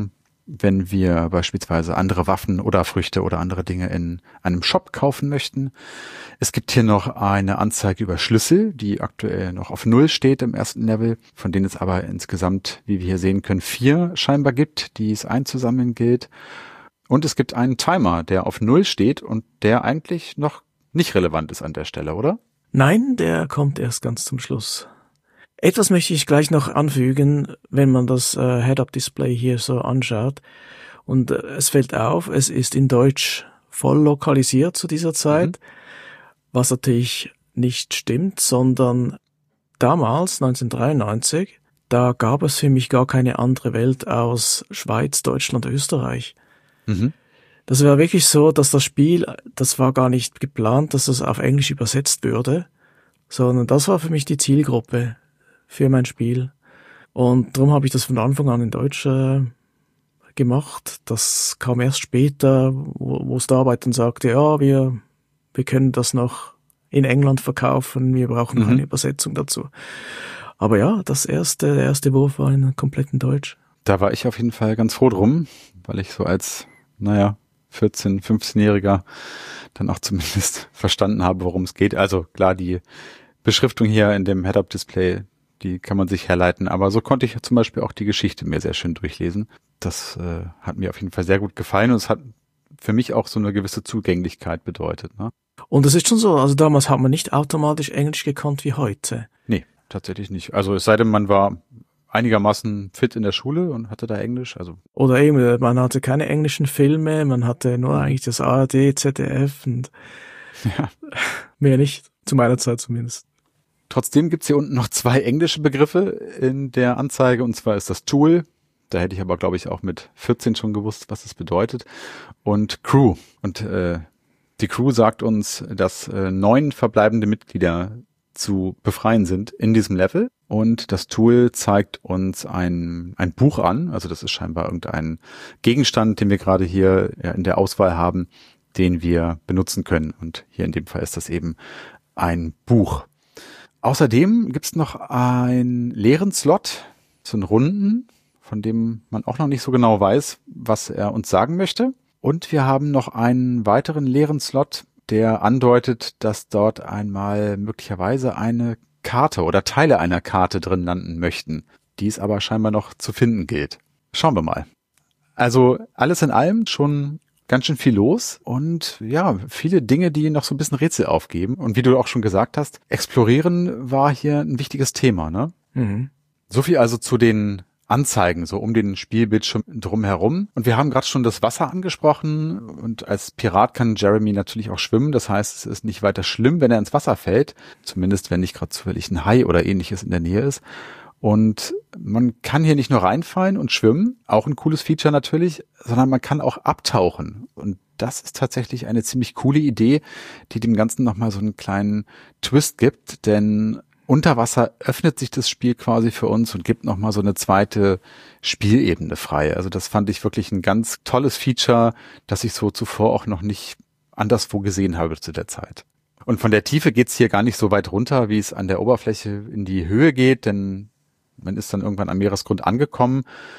wenn wir beispielsweise andere Waffen oder Früchte oder andere Dinge in einem Shop kaufen möchten. Es gibt hier noch eine Anzeige über Schlüssel, die aktuell noch auf 0 steht im ersten Level, von denen es aber insgesamt, wie wir hier sehen können, 4 scheinbar gibt, die es einzusammeln gilt. Und es gibt einen Timer, der auf 0 steht und der eigentlich noch nicht relevant ist an der Stelle, oder? Nein, der kommt erst ganz zum Schluss. Etwas möchte ich gleich noch anfügen, wenn man das Head-Up-Display hier so anschaut. Und es fällt auf, es ist in Deutsch voll lokalisiert zu dieser Zeit, was natürlich nicht stimmt, sondern damals, 1993, da gab es für mich gar keine andere Welt aus Schweiz, Deutschland, Österreich. Das war wirklich so, dass das Spiel, das war gar nicht geplant, dass es auf Englisch übersetzt würde, sondern das war für mich die Zielgruppe für mein Spiel. Und darum habe ich das von Anfang an in Deutsch gemacht. Das kam erst später, wo Starbite dann sagte, ja, wir können das noch in England verkaufen, wir brauchen noch eine Übersetzung dazu. Aber ja, der erste Wurf war in kompletten Deutsch. Da war ich auf jeden Fall ganz froh drum, weil ich so als, 14-, 15-Jähriger dann auch zumindest verstanden habe, worum es geht. Also klar, die Beschriftung hier in dem Head-Up-Display, die kann man sich herleiten, aber so konnte ich zum Beispiel auch die Geschichte mir sehr schön durchlesen. Das hat mir auf jeden Fall sehr gut gefallen und es hat für mich auch so eine gewisse Zugänglichkeit bedeutet. Ne? Und es ist schon so, also damals hat man nicht automatisch Englisch gekonnt wie heute. Nee, tatsächlich nicht. Also es sei denn, man war einigermaßen fit in der Schule und hatte da Englisch. Also oder eben, man hatte keine englischen Filme, man hatte nur eigentlich das ARD, ZDF und mehr nicht, zu meiner Zeit zumindest. Trotzdem gibt's hier unten noch 2 englische Begriffe in der Anzeige, und zwar ist das Tool, da hätte ich aber, glaube ich, auch mit 14 schon gewusst, was es bedeutet, und Crew. Und die Crew sagt uns, dass 9 verbleibende Mitglieder zu befreien sind in diesem Level, und das Tool zeigt uns ein Buch an, also das ist scheinbar irgendein Gegenstand, den wir gerade hier in der Auswahl haben, den wir benutzen können, und hier in dem Fall ist das eben ein Buch. Außerdem gibt's noch einen leeren Slot, so einen runden, von dem man auch noch nicht so genau weiß, was er uns sagen möchte. Und wir haben noch einen weiteren leeren Slot, der andeutet, dass dort einmal möglicherweise eine Karte oder Teile einer Karte drin landen möchten, die es aber scheinbar noch zu finden gilt. Schauen wir mal. Also alles in allem schon ganz schön viel los und ja, viele Dinge, die noch so ein bisschen Rätsel aufgeben. Und wie du auch schon gesagt hast, Explorieren war hier ein wichtiges Thema, ne? So viel also zu den Anzeigen, so um den Spielbildschirm drumherum. Und wir haben gerade schon das Wasser angesprochen, und als Pirat kann Jeremy natürlich auch schwimmen. Das heißt, es ist nicht weiter schlimm, wenn er ins Wasser fällt, zumindest wenn nicht gerade zufällig ein Hai oder ähnliches in der Nähe ist. Und man kann hier nicht nur reinfallen und schwimmen, auch ein cooles Feature natürlich, sondern man kann auch abtauchen. Und das ist tatsächlich eine ziemlich coole Idee, die dem Ganzen nochmal so einen kleinen Twist gibt, denn unter Wasser öffnet sich das Spiel quasi für uns und gibt nochmal so eine zweite Spielebene frei. Also das fand ich wirklich ein ganz tolles Feature, das ich so zuvor auch noch nicht anderswo gesehen habe zu der Zeit. Und von der Tiefe geht's hier gar nicht so weit runter, wie es an der Oberfläche in die Höhe geht, denn man ist dann irgendwann am Meeresgrund angekommen.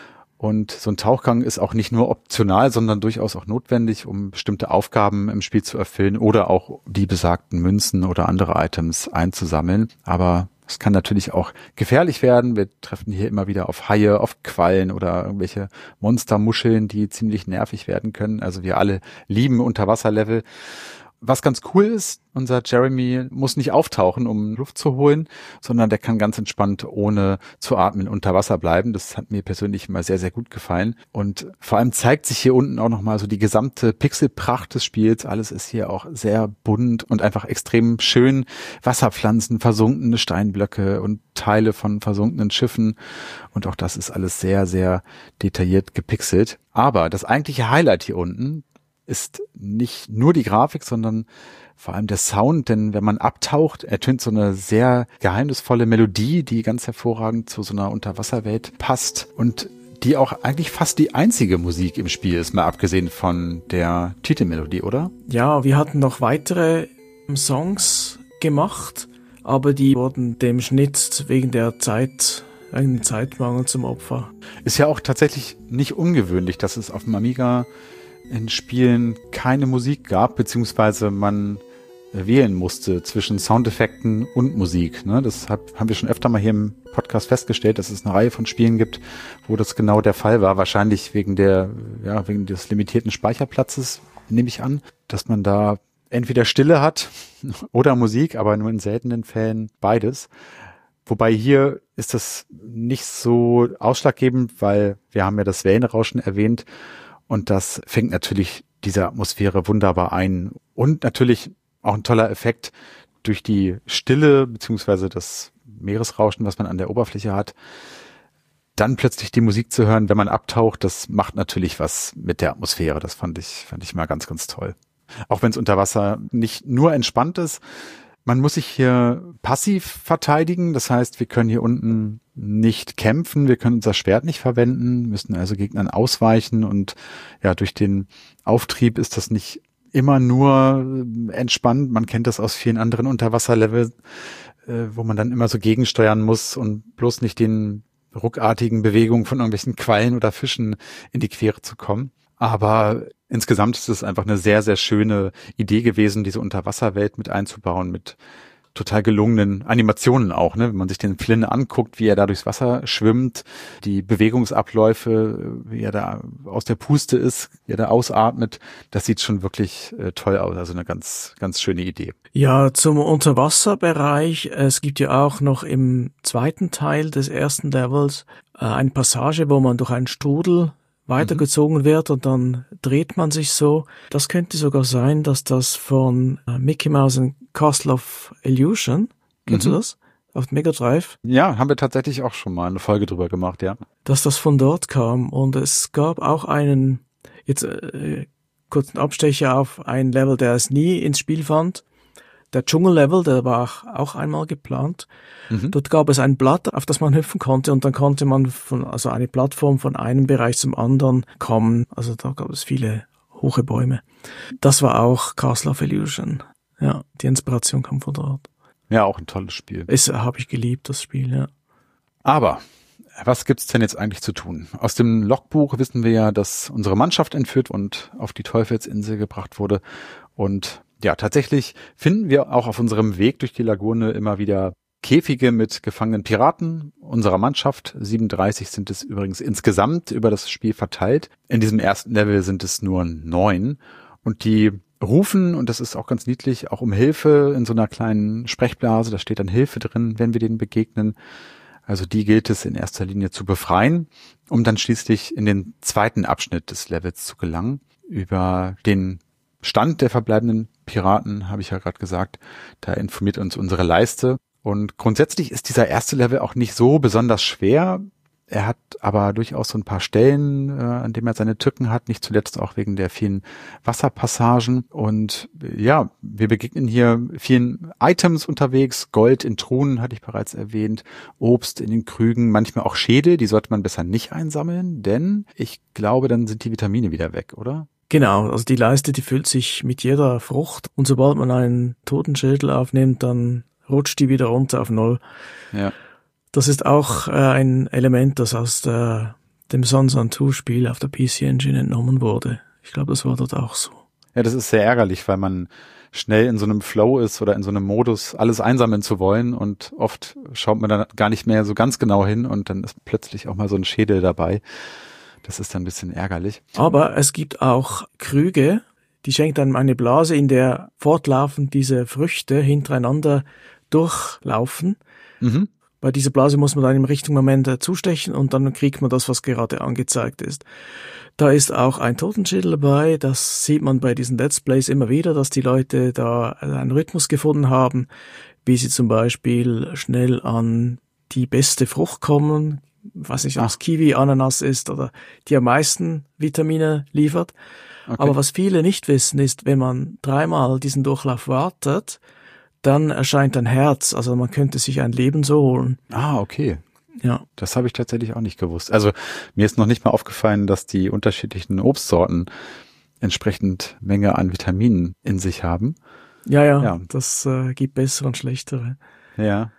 Und so ein Tauchgang ist auch nicht nur optional, sondern durchaus auch notwendig, um bestimmte Aufgaben im Spiel zu erfüllen oder auch die besagten Münzen oder andere Items einzusammeln. Aber es kann natürlich auch gefährlich werden. Wir treffen hier immer wieder auf Haie, auf Quallen oder irgendwelche Monstermuscheln, die ziemlich nervig werden können. Also wir alle lieben Unterwasserlevel. Was ganz cool ist, unser Jeremy muss nicht auftauchen, um Luft zu holen, sondern der kann ganz entspannt, ohne zu atmen, unter Wasser bleiben. Das hat mir persönlich immer sehr, sehr gut gefallen. Und vor allem zeigt sich hier unten auch nochmal so die gesamte Pixelpracht des Spiels. Alles ist hier auch sehr bunt und einfach extrem schön. Wasserpflanzen, versunkene Steinblöcke und Teile von versunkenen Schiffen. Und auch das ist alles sehr, sehr detailliert gepixelt. Aber das eigentliche Highlight hier unten ist nicht nur die Grafik, sondern vor allem der Sound, denn wenn man abtaucht, ertönt so eine sehr geheimnisvolle Melodie, die ganz hervorragend zu so einer Unterwasserwelt passt und die auch eigentlich fast die einzige Musik im Spiel ist, mal abgesehen von der Titelmelodie, oder? Ja, wir hatten noch weitere Songs gemacht, aber die wurden dem Schnitt wegen der Zeit einen Zeitmangel zum Opfer. Ist ja auch tatsächlich nicht ungewöhnlich, dass es auf dem Amiga in Spielen keine Musik gab, beziehungsweise man wählen musste zwischen Soundeffekten und Musik. Ne? Das haben wir schon öfter mal hier im Podcast festgestellt, dass es eine Reihe von Spielen gibt, wo das genau der Fall war. Wahrscheinlich wegen des limitierten Speicherplatzes, nehme ich an, dass man da entweder Stille hat oder Musik, aber nur in seltenen Fällen beides. Wobei hier ist das nicht so ausschlaggebend, weil wir haben ja das Wellenrauschen erwähnt und das fängt natürlich diese Atmosphäre wunderbar ein. Und natürlich auch ein toller Effekt durch die Stille beziehungsweise das Meeresrauschen, was man an der Oberfläche hat. Dann plötzlich die Musik zu hören, wenn man abtaucht, das macht natürlich was mit der Atmosphäre. Das fand ich mal ganz, ganz toll. Auch wenn es unter Wasser nicht nur entspannt ist. Man muss sich hier passiv verteidigen. Das heißt, wir können hier unten nicht kämpfen. Wir können unser Schwert nicht verwenden, müssen also Gegnern ausweichen. Und ja, durch den Auftrieb ist das nicht immer nur entspannt. Man kennt das aus vielen anderen Unterwasserlevels, wo man dann immer so gegensteuern muss und bloß nicht den ruckartigen Bewegungen von irgendwelchen Quallen oder Fischen in die Quere zu kommen. Aber insgesamt ist es einfach eine sehr, sehr schöne Idee gewesen, diese Unterwasserwelt mit einzubauen, mit total gelungenen Animationen auch, ne? Wenn man sich den Flynn anguckt, wie er da durchs Wasser schwimmt, die Bewegungsabläufe, wie er da aus der Puste ist, wie er da ausatmet, das sieht schon wirklich toll aus. Also eine ganz, ganz schöne Idee. Ja, zum Unterwasserbereich. Es gibt ja auch noch im zweiten Teil des ersten Levels eine Passage, wo man durch einen Strudel weitergezogen wird und dann dreht man sich so. Das könnte sogar sein, dass das von Mickey Mouse and Castle of Illusion, kennst du das? Auf Mega Drive? Ja, haben wir tatsächlich auch schon mal eine Folge drüber gemacht, ja. Dass das von dort kam und es gab auch einen, jetzt kurzen Abstecher auf ein Level, der es nie ins Spiel fand. Der Dschungellevel, der war auch einmal geplant. Dort gab es ein Blatt, auf das man hüpfen konnte und dann konnte man also eine Plattform von einem Bereich zum anderen kommen. Also da gab es viele hohe Bäume. Das war auch Castle of Illusion. Ja, die Inspiration kam von dort. Ja, auch ein tolles Spiel. Habe ich geliebt, das Spiel, ja. Aber was gibt's denn jetzt eigentlich zu tun? Aus dem Logbuch wissen wir ja, dass unsere Mannschaft entführt und auf die Teufelsinsel gebracht wurde. Und ja, tatsächlich finden wir auch auf unserem Weg durch die Lagune immer wieder Käfige mit gefangenen Piraten unserer Mannschaft. 37 sind es übrigens insgesamt über das Spiel verteilt. In diesem ersten Level sind es nur 9. Und die rufen, und das ist auch ganz niedlich, auch um Hilfe in so einer kleinen Sprechblase. Da steht dann Hilfe drin, wenn wir denen begegnen. Also die gilt es in erster Linie zu befreien, um dann schließlich in den zweiten Abschnitt des Levels zu gelangen. Über den Stand der verbleibenden Piraten, habe ich ja gerade gesagt, da informiert uns unsere Leiste. Und grundsätzlich ist dieser erste Level auch nicht so besonders schwer. Er hat aber durchaus so ein paar Stellen, an denen er seine Tücken hat, nicht zuletzt auch wegen der vielen Wasserpassagen. Und ja, wir begegnen hier vielen Items unterwegs. Gold in Truhen, hatte ich bereits erwähnt, Obst in den Krügen, manchmal auch Schädel, die sollte man besser nicht einsammeln, denn ich glaube, dann sind die Vitamine wieder weg, oder? Genau, also die Leiste, die füllt sich mit jeder Frucht und sobald man einen Totenschädel aufnimmt, dann rutscht die wieder runter auf 0. Ja. Das ist auch ein Element, das aus dem Sansan 2 Spiel auf der PC Engine entnommen wurde. Ich glaube, das war dort auch so. Ja, das ist sehr ärgerlich, weil man schnell in so einem Flow ist oder in so einem Modus, alles einsammeln zu wollen und oft schaut man dann gar nicht mehr so ganz genau hin und dann ist plötzlich auch mal so ein Schädel dabei. Das ist dann ein bisschen ärgerlich. Aber es gibt auch Krüge, die schenkt einem eine Blase, in der fortlaufend diese Früchte hintereinander durchlaufen. Bei dieser Blase muss man dann im richtigen Moment zustechen und dann kriegt man das, was gerade angezeigt ist. Da ist auch ein Totenschädel dabei, das sieht man bei diesen Let's Plays immer wieder, dass die Leute da einen Rhythmus gefunden haben, wie sie zum Beispiel schnell an die beste Frucht kommen, weiß nicht, ob es Kiwi, Ananas ist oder die am meisten Vitamine liefert. Okay. Aber was viele nicht wissen ist, wenn man 3-mal diesen Durchlauf wartet, dann erscheint ein Herz, also man könnte sich ein Leben so holen. Ah, okay. Ja. Das habe ich tatsächlich auch nicht gewusst. Also mir ist noch nicht mal aufgefallen, dass die unterschiedlichen Obstsorten entsprechend Menge an Vitaminen in sich haben. Ja. Das gibt bessere und schlechtere. Ja.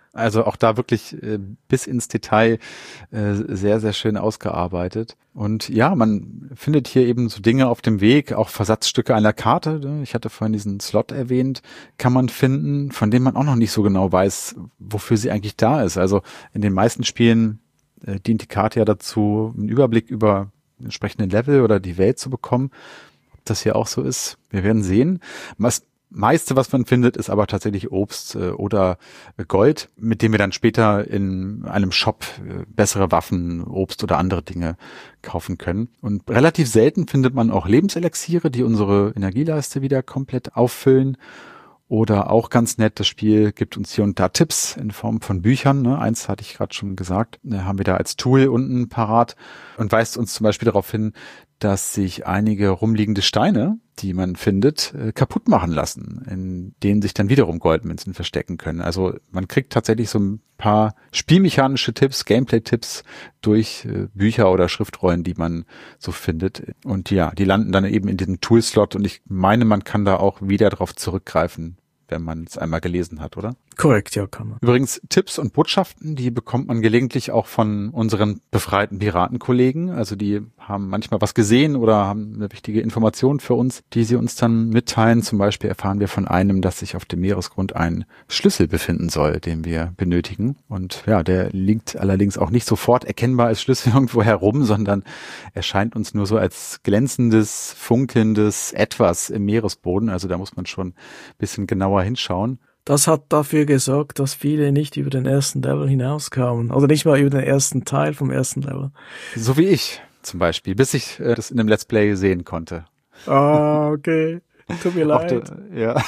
Also auch da wirklich bis ins Detail sehr, sehr schön ausgearbeitet. Und ja, man findet hier eben so Dinge auf dem Weg, auch Versatzstücke einer Karte. Ich hatte vorhin diesen Slot erwähnt, kann man finden, von dem man auch noch nicht so genau weiß, wofür sie eigentlich da ist. Also in den meisten Spielen dient die Karte ja dazu, einen Überblick über entsprechende Level oder die Welt zu bekommen. Ob das hier auch so ist, wir werden sehen. Das meiste, was man findet, ist aber tatsächlich Obst oder Gold, mit dem wir dann später in einem Shop bessere Waffen, Obst oder andere Dinge kaufen können. Und relativ selten findet man auch Lebenselixiere, die unsere Energieleiste wieder komplett auffüllen. Oder auch ganz nett, das Spiel gibt uns hier und da Tipps in Form von Büchern. Ne? Eins hatte ich gerade schon gesagt, haben wir da als Tool unten parat und weist uns zum Beispiel darauf hin, dass sich einige rumliegende Steine, die man findet, kaputt machen lassen, in denen sich dann wiederum Goldmünzen verstecken können. Also man kriegt tatsächlich so ein paar spielmechanische Tipps, Gameplay-Tipps durch Bücher oder Schriftrollen, die man so findet. Und ja, die landen dann eben in diesem Tool-Slot und ich meine, man kann da auch wieder drauf zurückgreifen, wenn man es einmal gelesen hat, oder? Korrekt, ja, kann man. Übrigens, Tipps und Botschaften, die bekommt man gelegentlich auch von unseren befreiten Piratenkollegen. Also die haben manchmal was gesehen oder haben eine wichtige Information für uns, die sie uns dann mitteilen. Zum Beispiel erfahren wir von einem, dass sich auf dem Meeresgrund ein Schlüssel befinden soll, den wir benötigen. Und ja, der liegt allerdings auch nicht sofort erkennbar als Schlüssel irgendwo herum, sondern erscheint uns nur so als glänzendes, funkelndes Etwas im Meeresboden. Also da muss man schon ein bisschen genauer hinschauen. Das hat dafür gesorgt, dass viele nicht über den ersten Level hinauskamen. Also nicht mal über den ersten Teil vom ersten Level. So wie ich zum Beispiel, bis ich das in dem Let's Play sehen konnte. Ah, okay. Tut mir leid. Ja.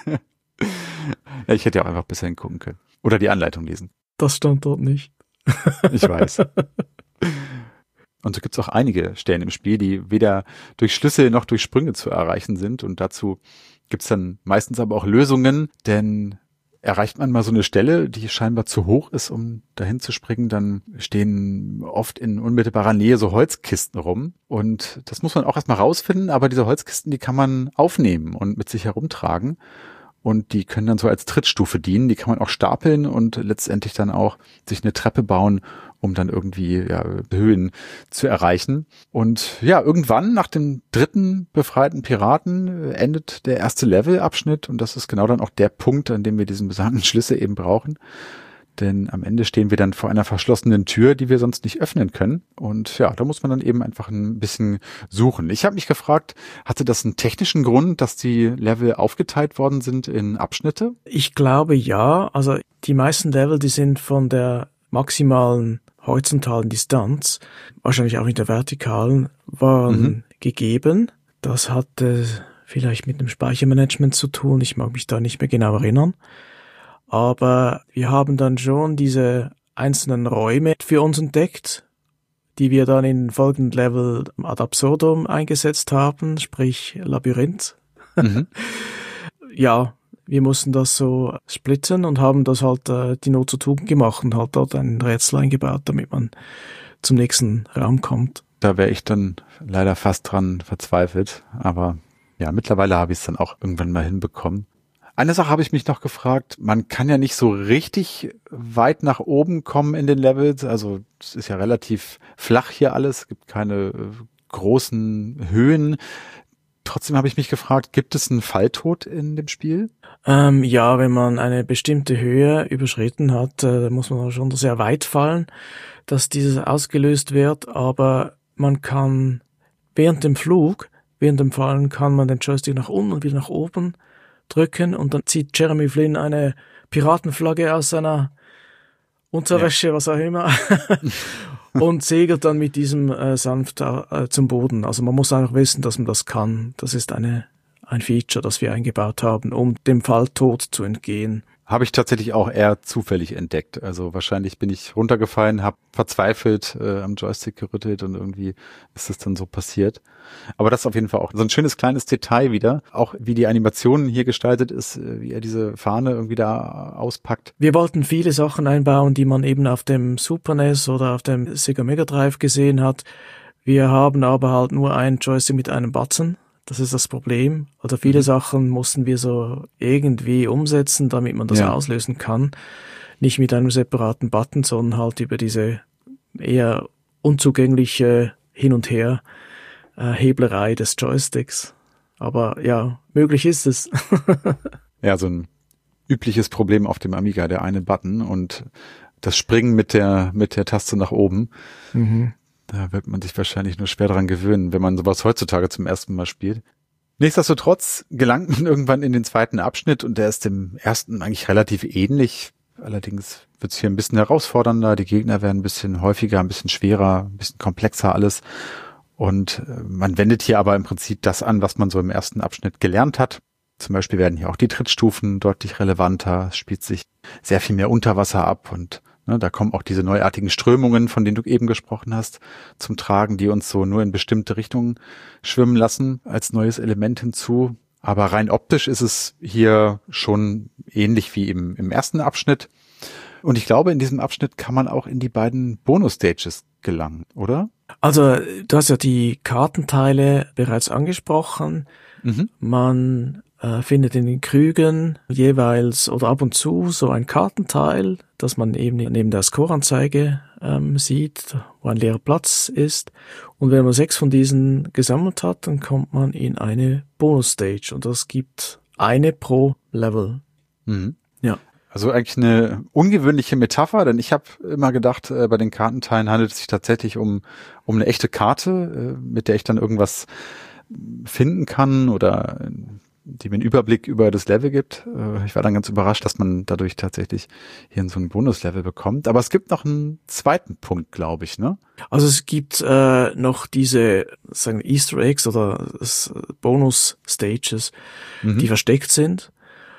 Ja, ich hätte ja auch einfach besser hingucken können. Oder die Anleitung lesen. Das stand dort nicht. Ich weiß. Und so gibt es auch einige Stellen im Spiel, die weder durch Schlüssel noch durch Sprünge zu erreichen sind. Und dazu gibt es dann meistens aber auch Lösungen, denn erreicht man mal so eine Stelle, die scheinbar zu hoch ist, um dahin zu springen, dann stehen oft in unmittelbarer Nähe so Holzkisten rum. Und das muss man auch erstmal rausfinden, aber diese Holzkisten, die kann man aufnehmen und mit sich herumtragen. Und die können dann so als Trittstufe dienen. Die kann man auch stapeln und letztendlich dann auch sich eine Treppe bauen, um dann irgendwie Höhen zu erreichen. Und ja, irgendwann nach dem dritten befreiten Piraten endet der erste Levelabschnitt. Und das ist genau dann auch der Punkt, an dem wir diesen besagten Schlüssel eben brauchen. Denn am Ende stehen wir dann vor einer verschlossenen Tür, die wir sonst nicht öffnen können. Und ja, da muss man dann eben einfach ein bisschen suchen. Ich habe mich gefragt, hatte das einen technischen Grund, dass die Level aufgeteilt worden sind in Abschnitte? Ich glaube ja. Also die meisten Level, die sind von der maximalen horizontalen Distanz, wahrscheinlich auch mit der vertikalen, waren gegeben. Das hatte vielleicht mit dem Speichermanagement zu tun. Ich mag mich da nicht mehr genau erinnern. Aber wir haben dann schon diese einzelnen Räume für uns entdeckt, die wir dann in folgenden Level ad absurdum eingesetzt haben, sprich Labyrinth. Ja, wir mussten das so splitten und haben das halt die Not zur Tugend gemacht und halt dort ein Rätsel eingebaut, damit man zum nächsten Raum kommt. Da wäre ich dann leider fast dran verzweifelt, aber ja, mittlerweile habe ich es dann auch irgendwann mal hinbekommen. Eine Sache habe ich mich noch gefragt, man kann ja nicht so richtig weit nach oben kommen in den Levels, also es ist ja relativ flach hier alles, es gibt keine großen Höhen. Trotzdem habe ich mich gefragt, gibt es einen Falltod in dem Spiel? Ja, wenn man eine bestimmte Höhe überschritten hat, muss man auch schon sehr weit fallen, dass dieses ausgelöst wird, aber man kann während dem Fallen kann man den Joystick nach unten und wieder nach oben drücken und dann zieht Jeremy Flynn eine Piratenflagge aus seiner Unterwäsche, was auch immer, und segelt dann mit diesem sanft zum Boden. Also man muss einfach wissen, dass man das kann. Das ist ein Feature, das wir eingebaut haben, um dem Falltod zu entgehen. Habe ich tatsächlich auch eher zufällig entdeckt. Also wahrscheinlich bin ich runtergefallen, habe verzweifelt am Joystick gerüttelt und irgendwie ist es dann so passiert. Aber das ist auf jeden Fall auch so ein schönes kleines Detail wieder. Auch wie die Animation hier gestaltet ist, wie er diese Fahne irgendwie da auspackt. Wir wollten viele Sachen einbauen, die man eben auf dem Super NES oder auf dem Sega Mega Drive gesehen hat. Wir haben aber halt nur einen Joystick mit einem Button. Das ist das Problem. Oder viele Sachen mussten wir so irgendwie umsetzen, damit man das auslösen kann. nicht mit einem separaten Button, sondern halt über diese eher unzugängliche Hin- und Her Heblerei des Joysticks. Aber ja, möglich ist es. Ja, so ein übliches Problem auf dem Amiga, der eine Button und das Springen mit der Taste nach oben. Mhm. Da wird man sich wahrscheinlich nur schwer dran gewöhnen, wenn man sowas heutzutage zum ersten Mal spielt. Nichtsdestotrotz gelangt man irgendwann in den zweiten Abschnitt und der ist dem ersten eigentlich relativ ähnlich. Allerdings wird es hier ein bisschen herausfordernder. Die Gegner werden ein bisschen häufiger, ein bisschen schwerer, ein bisschen komplexer alles. Und man wendet hier aber im Prinzip das an, was man so im ersten Abschnitt gelernt hat. Zum Beispiel werden hier auch die Trittstufen deutlich relevanter. Es spielt sich sehr viel mehr unter Wasser ab und da kommen auch diese neuartigen Strömungen, von denen du eben gesprochen hast, zum Tragen, die uns so nur in bestimmte Richtungen schwimmen lassen als neues Element hinzu. Aber rein optisch ist es hier schon ähnlich wie im ersten Abschnitt. Und ich glaube, in diesem Abschnitt kann man auch in die beiden Bonus-Stages gelangen, oder? Also du hast ja die Kartenteile bereits angesprochen. Mhm. Man findet in den Krügen jeweils oder ab und zu so ein Kartenteil, das man eben neben der Scoreanzeige sieht, wo ein leerer Platz ist. Und wenn man 6 von diesen gesammelt hat, dann kommt man in eine Bonus-Stage und das gibt eine pro Level. Mhm. Ja. Also eigentlich eine ungewöhnliche Metapher, denn ich habe immer gedacht, bei den Kartenteilen handelt es sich tatsächlich um eine echte Karte, mit der ich dann irgendwas finden kann oder die mir einen Überblick über das Level gibt. Ich war dann ganz überrascht, dass man dadurch tatsächlich hier in so ein Bonuslevel bekommt. Aber es gibt noch einen zweiten Punkt, glaube ich, ne? Also es gibt noch diese sagen Easter Eggs oder Bonus-Stages, die versteckt sind.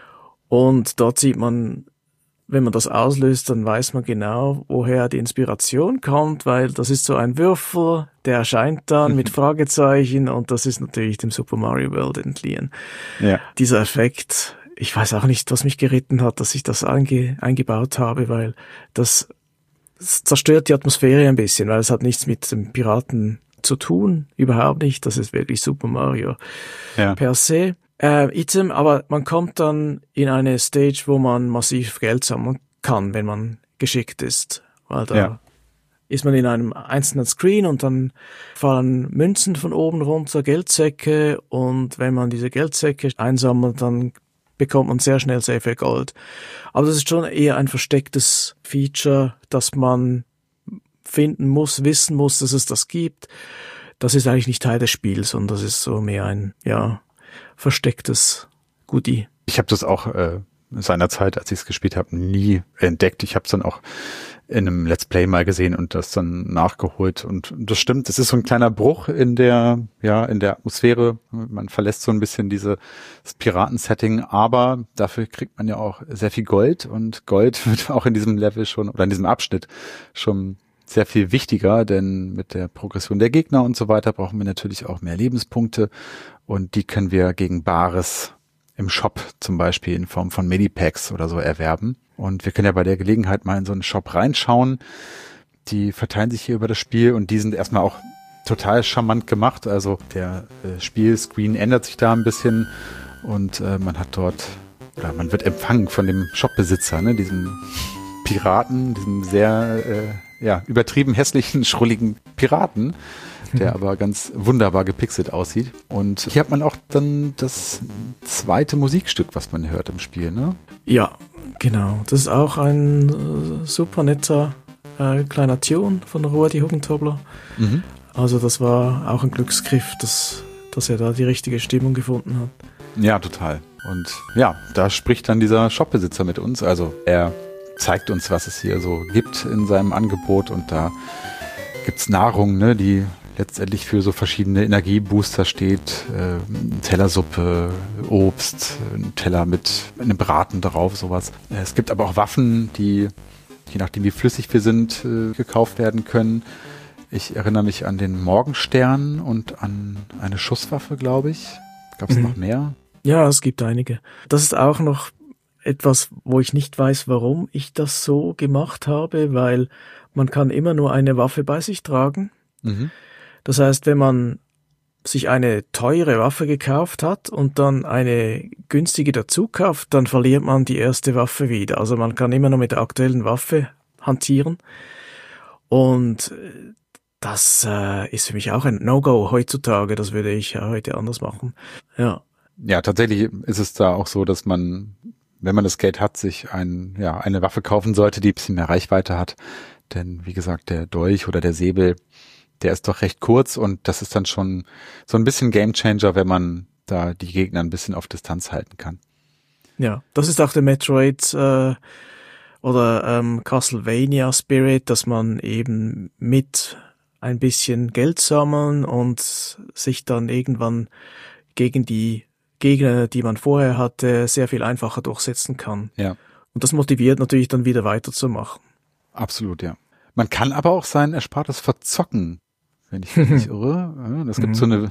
Und dort sieht man, wenn man das auslöst, dann weiß man genau, woher die Inspiration kommt, weil das ist so ein Würfel, der erscheint dann mit Fragezeichen und das ist natürlich dem Super Mario World entliehen. Ja. Dieser Effekt, ich weiß auch nicht, was mich geritten hat, dass ich das eingebaut habe, weil das zerstört die Atmosphäre ein bisschen, weil es hat nichts mit dem Piraten zu tun, überhaupt nicht, das ist wirklich Super Mario per se. Item, aber man kommt dann in eine Stage, wo man massiv Geld sammeln kann, wenn man geschickt ist. Weil da ist man in einem einzelnen Screen und dann fallen Münzen von oben runter, Geldsäcke und wenn man diese Geldsäcke einsammelt, dann bekommt man sehr schnell sehr viel Gold. Aber das ist schon eher ein verstecktes Feature, das man finden muss, wissen muss, dass es das gibt. Das ist eigentlich nicht Teil des Spiels, sondern das ist so mehr ein, verstecktes Goodie. Ich habe das auch seinerzeit, als ich es gespielt habe, nie entdeckt. Ich habe es dann auch in einem Let's Play mal gesehen und das dann nachgeholt. Und das stimmt, es ist so ein kleiner Bruch in der Atmosphäre. Man verlässt so ein bisschen das Piraten-Setting, aber dafür kriegt man ja auch sehr viel Gold und Gold wird auch in diesem Level schon oder in diesem Abschnitt schon sehr viel wichtiger, denn mit der Progression der Gegner und so weiter brauchen wir natürlich auch mehr Lebenspunkte und die können wir gegen Bares im Shop zum Beispiel in Form von Medipacks oder so erwerben. Und wir können ja bei der Gelegenheit mal in so einen Shop reinschauen. Die verteilen sich hier über das Spiel und die sind erstmal auch total charmant gemacht. Also der Spielscreen ändert sich da ein bisschen und man hat dort, oder man wird empfangen von dem Shopbesitzer, ne, diesem Piraten, diesem sehr übertrieben hässlichen, schrulligen Piraten, der aber ganz wunderbar gepixelt aussieht. Und hier hat man auch dann das zweite Musikstück, was man hört im Spiel, ne? Ja, genau. Das ist auch ein super netter kleiner Tune von Rudi Huggentobler. Mhm. Also das war auch ein Glücksgriff, dass er da die richtige Stimmung gefunden hat. Ja, total. Und ja, da spricht dann dieser Shopbesitzer mit uns. Also er zeigt uns, was es hier so gibt in seinem Angebot und da gibt's Nahrung, ne, die letztendlich für so verschiedene Energiebooster steht. Tellersuppe, Obst, ein Teller mit einem Braten drauf, sowas. Es gibt aber auch Waffen, die, je nachdem wie flüssig wir sind, gekauft werden können. Ich erinnere mich an den Morgenstern und an eine Schusswaffe, glaube ich. Gab's noch mehr? Ja, es gibt einige. Das ist auch noch etwas, wo ich nicht weiß, warum ich das so gemacht habe, weil man kann immer nur eine Waffe bei sich tragen. Mhm. Das heißt, wenn man sich eine teure Waffe gekauft hat und dann eine günstige dazu kauft, dann verliert man die erste Waffe wieder. Also man kann immer noch mit der aktuellen Waffe hantieren. Und das ist für mich auch ein No-Go heutzutage. Das würde ich heute anders machen. Ja. Ja, tatsächlich ist es da auch so, dass man, wenn man das Geld hat, sich eine Waffe kaufen sollte, die ein bisschen mehr Reichweite hat. Denn wie gesagt, der Dolch oder der Säbel, der ist doch recht kurz und das ist dann schon so ein bisschen Gamechanger, wenn man da die Gegner ein bisschen auf Distanz halten kann. Ja, das ist auch der Metroid oder Castlevania Spirit, dass man eben mit ein bisschen Geld sammeln und sich dann irgendwann gegen die Gegner, die man vorher hatte, sehr viel einfacher durchsetzen kann. Ja. Und das motiviert natürlich dann wieder weiterzumachen. Absolut, ja. Man kann aber auch sein Erspartes verzocken, wenn ich mich nicht irre. Es gibt so eine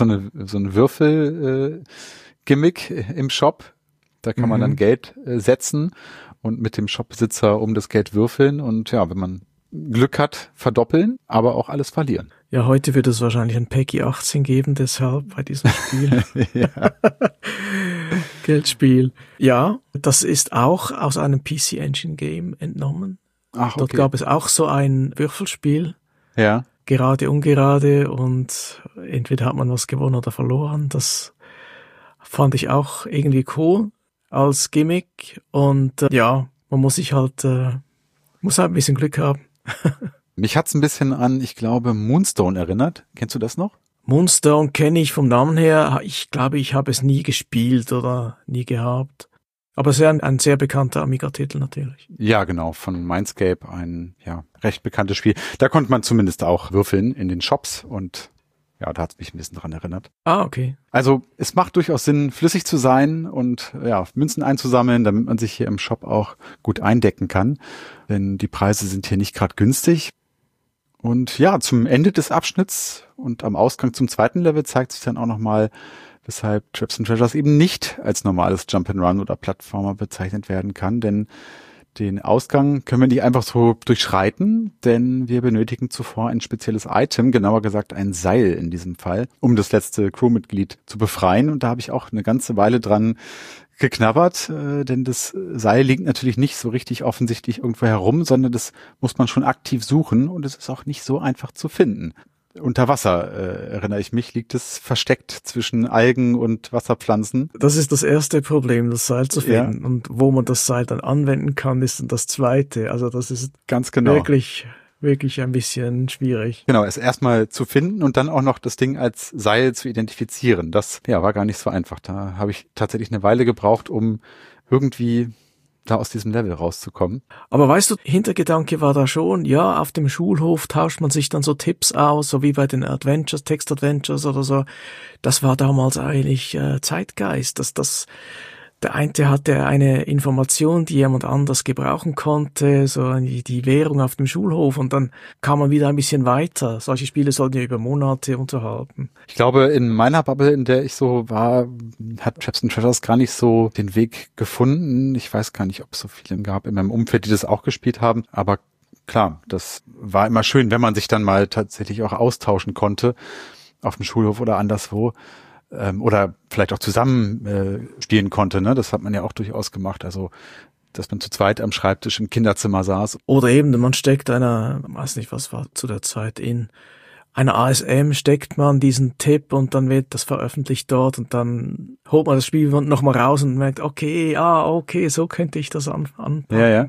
Würfel-Gimmick im Shop. Da kann man dann Geld setzen und mit dem Shopbesitzer um das Geld würfeln und ja, wenn man Glück hat, verdoppeln, aber auch alles verlieren. Ja, heute wird es wahrscheinlich ein PEGI 18 geben, deshalb bei diesem Spiel. Geldspiel. Ja, das ist auch aus einem PC Engine Game entnommen. Ach, okay. Dort gab es auch so ein Würfelspiel. Ja. Gerade, ungerade und entweder hat man was gewonnen oder verloren. Das fand ich auch irgendwie cool als Gimmick und ja, man muss sich halt, muss halt ein bisschen Glück haben. Mich hat's ein bisschen an, ich glaube, Moonstone erinnert. Kennst du das noch? Moonstone kenne ich vom Namen her. Ich glaube, ich habe es nie gespielt oder nie gehabt. Aber es ist ein sehr bekannter Amiga-Titel natürlich. Ja, genau, von Mindscape, ein recht bekanntes Spiel. Da konnte man zumindest auch würfeln in den Shops und ja, da hat's mich ein bisschen dran erinnert. Ah, okay. Also es macht durchaus Sinn, flüssig zu sein und ja, Münzen einzusammeln, damit man sich hier im Shop auch gut eindecken kann. Denn die Preise sind hier nicht gerade günstig. Und ja, zum Ende des Abschnitts und am Ausgang zum zweiten Level zeigt sich dann auch nochmal, weshalb Traps and Treasures eben nicht als normales Jump'n'Run oder Plattformer bezeichnet werden kann, denn den Ausgang können wir nicht einfach so durchschreiten, denn wir benötigen zuvor ein spezielles Item, genauer gesagt ein Seil in diesem Fall, um das letzte Crewmitglied zu befreien. Und da habe ich auch eine ganze Weile dran geknabbert, denn das Seil liegt natürlich nicht so richtig offensichtlich irgendwo herum, sondern das muss man schon aktiv suchen und es ist auch nicht so einfach zu finden. Unter Wasser, erinnere ich mich, liegt es versteckt zwischen Algen und Wasserpflanzen. Das ist das erste Problem, das Seil zu finden. Ja. Und wo man das Seil dann anwenden kann, ist dann das zweite. Also das ist ganz genau wirklich ein bisschen schwierig. Genau, es erstmal zu finden und dann auch noch das Ding als Seil zu identifizieren. Das war gar nicht so einfach. Da habe ich tatsächlich eine Weile gebraucht, um irgendwie da aus diesem Level rauszukommen. Aber weißt du, Hintergedanke war da schon, ja, auf dem Schulhof tauscht man sich dann so Tipps aus, so wie bei den Adventures, Text-Adventures oder so. Das war damals eigentlich Zeitgeist, dass der eine hatte eine Information, die jemand anders gebrauchen konnte, so die Währung auf dem Schulhof und dann kam man wieder ein bisschen weiter. Solche Spiele sollten ja über Monate unterhalten. Ich glaube, in meiner Bubble, in der ich so war, hat Traps and Treasures gar nicht so den Weg gefunden. Ich weiß gar nicht, ob es so viele gab in meinem Umfeld, die das auch gespielt haben, aber klar, das war immer schön, wenn man sich dann mal tatsächlich auch austauschen konnte, auf dem Schulhof oder anderswo. Oder vielleicht auch zusammen spielen konnte, ne? Das hat man ja auch durchaus gemacht. Also, dass man zu zweit am Schreibtisch im Kinderzimmer saß. Oder eben, man steckt weiß nicht, was war zu der Zeit in einer ASM, steckt man diesen Tipp und dann wird das veröffentlicht dort und dann holt man das Spiel nochmal raus und merkt, okay, so könnte ich das anpacken. Ja.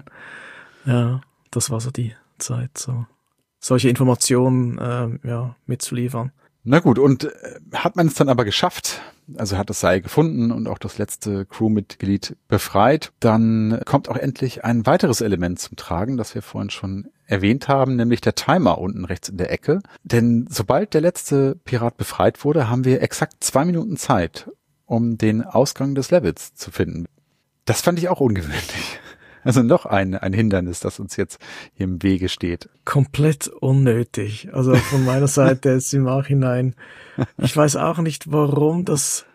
Ja, das war so die Zeit, so solche Informationen mitzuliefern. Na gut, und hat man es dann aber geschafft, also hat das Seil gefunden und auch das letzte Crewmitglied befreit, dann kommt auch endlich ein weiteres Element zum Tragen, das wir vorhin schon erwähnt haben, nämlich der Timer unten rechts in der Ecke. Denn sobald der letzte Pirat befreit wurde, haben wir exakt 2 Minuten Zeit, um den Ausgang des Levels zu finden. Das fand ich auch ungewöhnlich. Also noch ein Hindernis, das uns jetzt hier im Wege steht. Komplett unnötig. Also von meiner Seite jetzt im Nachhinein. Ich weiß auch nicht, warum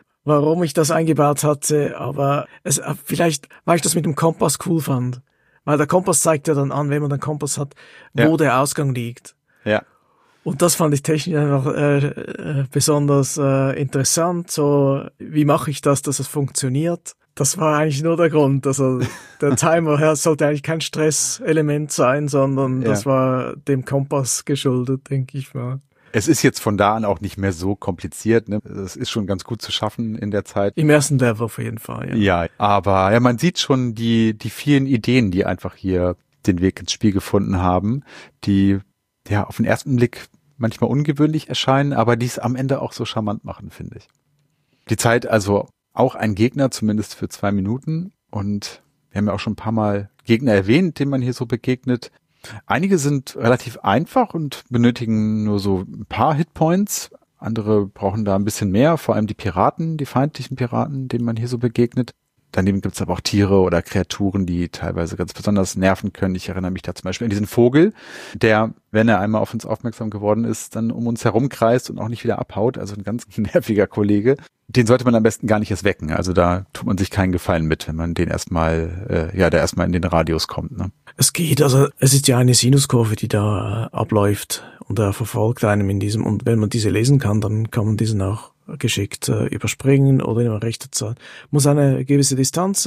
ich das eingebaut hatte, aber vielleicht, weil ich das mit dem Kompass cool fand. Weil der Kompass zeigt ja dann an, wenn man den Kompass hat, wo der Ausgang liegt. Ja. Und das fand ich technisch einfach besonders interessant. So, wie mache ich das, dass es funktioniert? Das war eigentlich nur der Grund. Also der Timer sollte eigentlich kein Stresselement sein, sondern das war dem Kompass geschuldet, denke ich mal. Es ist jetzt von da an auch nicht mehr so kompliziert, ne? Es ist schon ganz gut zu schaffen in der Zeit. Im ersten Level auf jeden Fall, ja. Ja, aber ja, man sieht schon die vielen Ideen, die einfach hier den Weg ins Spiel gefunden haben, die ja auf den ersten Blick manchmal ungewöhnlich erscheinen, aber die es am Ende auch so charmant machen, finde ich. Die Zeit also auch ein Gegner, zumindest für 2 Minuten. Und wir haben ja auch schon ein paar Mal Gegner erwähnt, denen man hier so begegnet. Einige sind relativ einfach und benötigen nur so ein paar Hitpoints. Andere brauchen da ein bisschen mehr, vor allem die Piraten, die feindlichen Piraten, denen man hier so begegnet. Daneben gibt's aber auch Tiere oder Kreaturen, die teilweise ganz besonders nerven können. Ich erinnere mich da zum Beispiel an diesen Vogel, der, wenn er einmal auf uns aufmerksam geworden ist, dann um uns herumkreist und auch nicht wieder abhaut. Also ein ganz nerviger Kollege. Den sollte man am besten gar nicht erst wecken. Also da tut man sich keinen Gefallen mit, wenn man den erstmal, der erstmal in den Radius kommt. Ne? Es geht, also es ist ja eine Sinuskurve, die da abläuft und er verfolgt einem in diesem. Und wenn man diese lesen kann, dann kann man diesen auch geschickt überspringen oder in rechter Zeit. Muss eine gewisse Distanz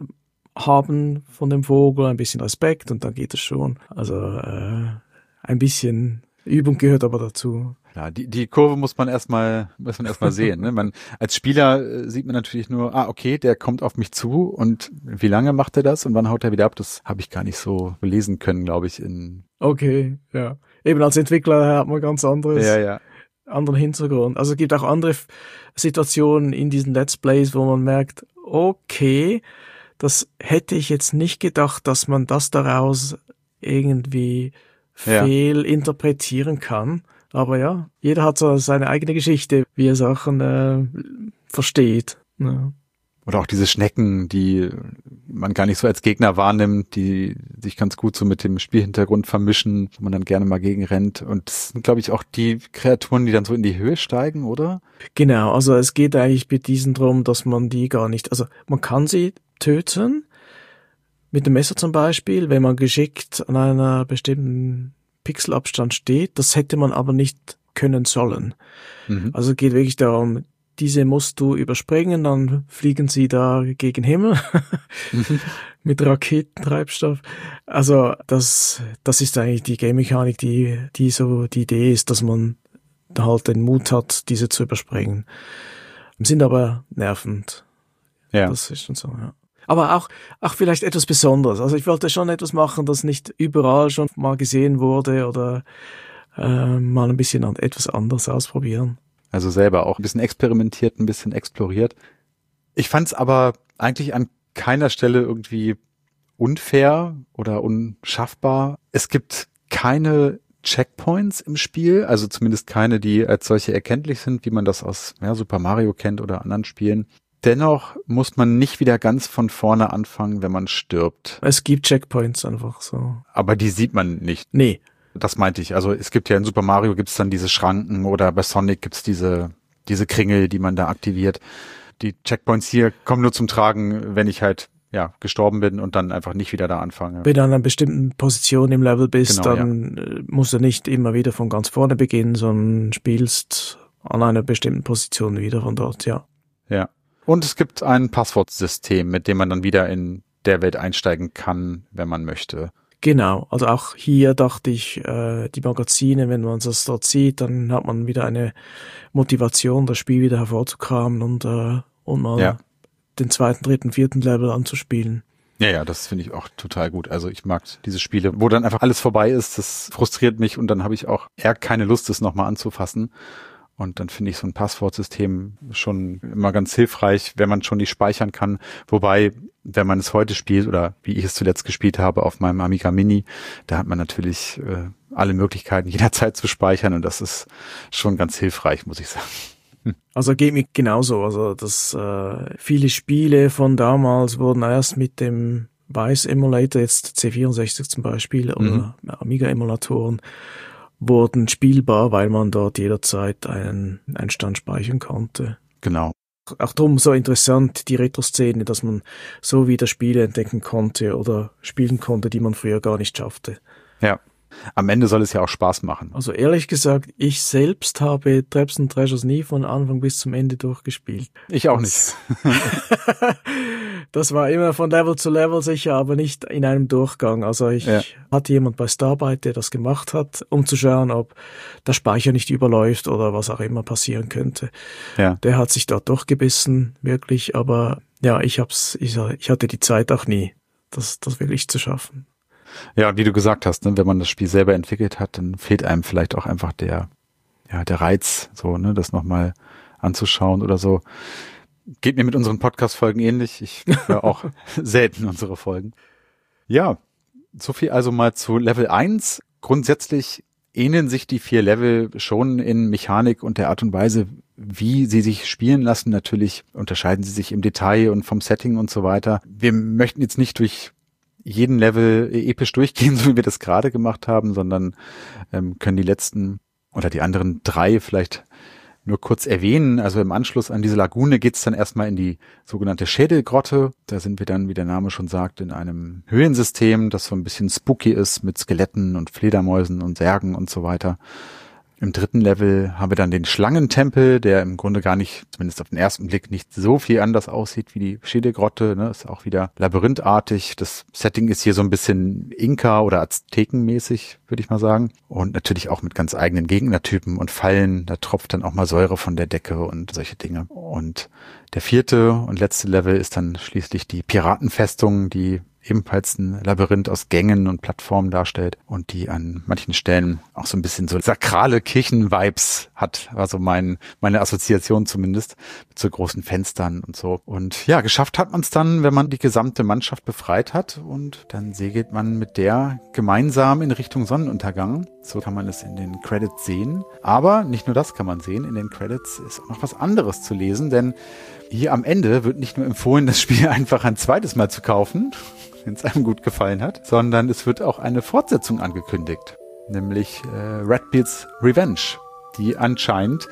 haben von dem Vogel, ein bisschen Respekt und dann geht es schon. Also ein bisschen Übung gehört aber dazu. Ja, die Kurve muss man erstmal sehen. Ne? Man als Spieler sieht man natürlich nur, okay, der kommt auf mich zu und wie lange macht er das und wann haut er wieder ab? Das habe ich gar nicht so lesen können, glaube ich. Okay, ja. Eben als Entwickler hat man ganz anderes. Ja. Anderen Hintergrund. Also es gibt auch andere Situationen in diesen Let's Plays, wo man merkt, okay, das hätte ich jetzt nicht gedacht, dass man das daraus irgendwie fehlinterpretieren kann. Aber ja, jeder hat so seine eigene Geschichte, wie er Sachen versteht. Ja. Oder auch diese Schnecken, die man gar nicht so als Gegner wahrnimmt, die sich ganz gut so mit dem Spielhintergrund vermischen, wo man dann gerne mal gegen rennt. Und das sind, glaube ich, auch die Kreaturen, die dann so in die Höhe steigen, oder? Genau, also es geht eigentlich mit diesen drum, dass man die gar nicht, also man kann sie töten, mit dem Messer zum Beispiel, wenn man geschickt an einer bestimmten Pixelabstand steht, das hätte man aber nicht können sollen. Mhm. Also es geht wirklich darum, diese musst du überspringen, dann fliegen sie da gegen Himmel mit Raketentreibstoff. Also das ist eigentlich die Game-Mechanik, die so die Idee ist, dass man da halt den Mut hat, diese zu überspringen. Sind aber nervend. Ja. Das ist schon so, ja. Aber auch vielleicht etwas Besonderes. Also ich wollte schon etwas machen, das nicht überall schon mal gesehen wurde oder mal ein bisschen etwas anderes ausprobieren. Also selber auch ein bisschen experimentiert, ein bisschen exploriert. Ich fand es aber eigentlich an keiner Stelle irgendwie unfair oder unschaffbar. Es gibt keine Checkpoints im Spiel, also zumindest keine, die als solche erkenntlich sind, wie man das aus Super Mario kennt oder anderen Spielen. Dennoch muss man nicht wieder ganz von vorne anfangen, wenn man stirbt. Es gibt Checkpoints einfach so. Aber die sieht man nicht. Nee. Das meinte ich. Also es gibt ja in Super Mario gibt's dann diese Schranken oder bei Sonic gibt's diese Kringel, die man da aktiviert. Die Checkpoints hier kommen nur zum Tragen, wenn ich halt gestorben bin und dann einfach nicht wieder da anfange. Wenn du an einer bestimmten Position im Level bist, genau, dann musst du nicht immer wieder von ganz vorne beginnen, sondern spielst an einer bestimmten Position wieder von dort, ja. Ja. Und es gibt ein Passwortsystem, mit dem man dann wieder in der Welt einsteigen kann, wenn man möchte. Genau, also auch hier dachte ich, die Magazine, wenn man das dort sieht, dann hat man wieder eine Motivation, das Spiel wieder hervorzukramen und mal den 2., 3., 4. Level anzuspielen. Ja, das finde ich auch total gut. Also ich mag diese Spiele, wo dann einfach alles vorbei ist, das frustriert mich und dann habe ich auch eher keine Lust, es nochmal anzufassen. Und dann finde ich so ein Passwortsystem schon immer ganz hilfreich, wenn man schon nicht speichern kann. Wobei, wenn man es heute spielt oder wie ich es zuletzt gespielt habe auf meinem Amiga Mini, da hat man natürlich alle Möglichkeiten jederzeit zu speichern und das ist schon ganz hilfreich, muss ich sagen. Also geht mir genauso. Also dass viele Spiele von damals wurden erst mit dem Vice Emulator, jetzt C64 zum Beispiel, oder Amiga-Emulatoren, wurden spielbar, weil man dort jederzeit einen Stand speichern konnte. Genau. Auch drum so interessant, die Retro-Szene, dass man so wieder Spiele entdecken konnte oder spielen konnte, die man früher gar nicht schaffte. Ja, Am Ende soll es ja auch Spaß machen. Also ehrlich gesagt, ich selbst habe Traps and Treasures nie von Anfang bis zum Ende durchgespielt. Ich auch nicht. Das war immer von Level zu Level sicher, aber nicht in einem Durchgang. Also ich hatte jemand bei Starbite, der das gemacht hat, um zu schauen, ob der Speicher nicht überläuft oder was auch immer passieren könnte. Ja. Der hat sich dort durchgebissen, wirklich, aber ja, ich hatte die Zeit auch nie, das wirklich zu schaffen. Ja, wie du gesagt hast, ne, wenn man das Spiel selber entwickelt hat, dann fehlt einem vielleicht auch einfach der Reiz, so, ne, das nochmal anzuschauen oder so. Geht mir mit unseren Podcast-Folgen ähnlich. Ich höre auch selten unsere Folgen. Ja, so viel also mal zu Level 1. Grundsätzlich ähneln sich die 4 Level schon in Mechanik und der Art und Weise, wie sie sich spielen lassen. Natürlich unterscheiden sie sich im Detail und vom Setting und so weiter. Wir möchten jetzt nicht durch jeden Level episch durchgehen, so wie wir das gerade gemacht haben, sondern können die letzten oder die anderen 3 vielleicht nur kurz erwähnen. Also im Anschluss an diese Lagune geht's dann erstmal in die sogenannte Schädelgrotte. Da sind wir dann, wie der Name schon sagt, in einem Höhlensystem, das so ein bisschen spooky ist mit Skeletten und Fledermäusen und Särgen und so weiter. Im 3. Level haben wir dann den Schlangentempel, der im Grunde gar nicht, zumindest auf den ersten Blick, nicht so viel anders aussieht wie die Schädelgrotte, ne? Ist auch wieder labyrinthartig. Das Setting ist hier so ein bisschen Inka- oder Aztekenmäßig, würde ich mal sagen. Und natürlich auch mit ganz eigenen Gegnertypen und Fallen. Da tropft dann auch mal Säure von der Decke und solche Dinge. Und der 4. und letzte Level ist dann schließlich die Piratenfestung, die ebenfalls ein Labyrinth aus Gängen und Plattformen darstellt und die an manchen Stellen auch so ein bisschen so sakrale Kirchen-Vibes hat, also meine Assoziation zumindest, mit so großen Fenstern und so. Und ja, geschafft hat man es dann, wenn man die gesamte Mannschaft befreit hat und dann segelt man mit der gemeinsam in Richtung Sonnenuntergang. So kann man es in den Credits sehen. Aber nicht nur das kann man sehen, in den Credits ist auch noch was anderes zu lesen, denn hier am Ende wird nicht nur empfohlen, das Spiel einfach ein zweites Mal zu kaufen, wenn es einem gut gefallen hat, sondern es wird auch eine Fortsetzung angekündigt, nämlich Redbeard's Revenge, die anscheinend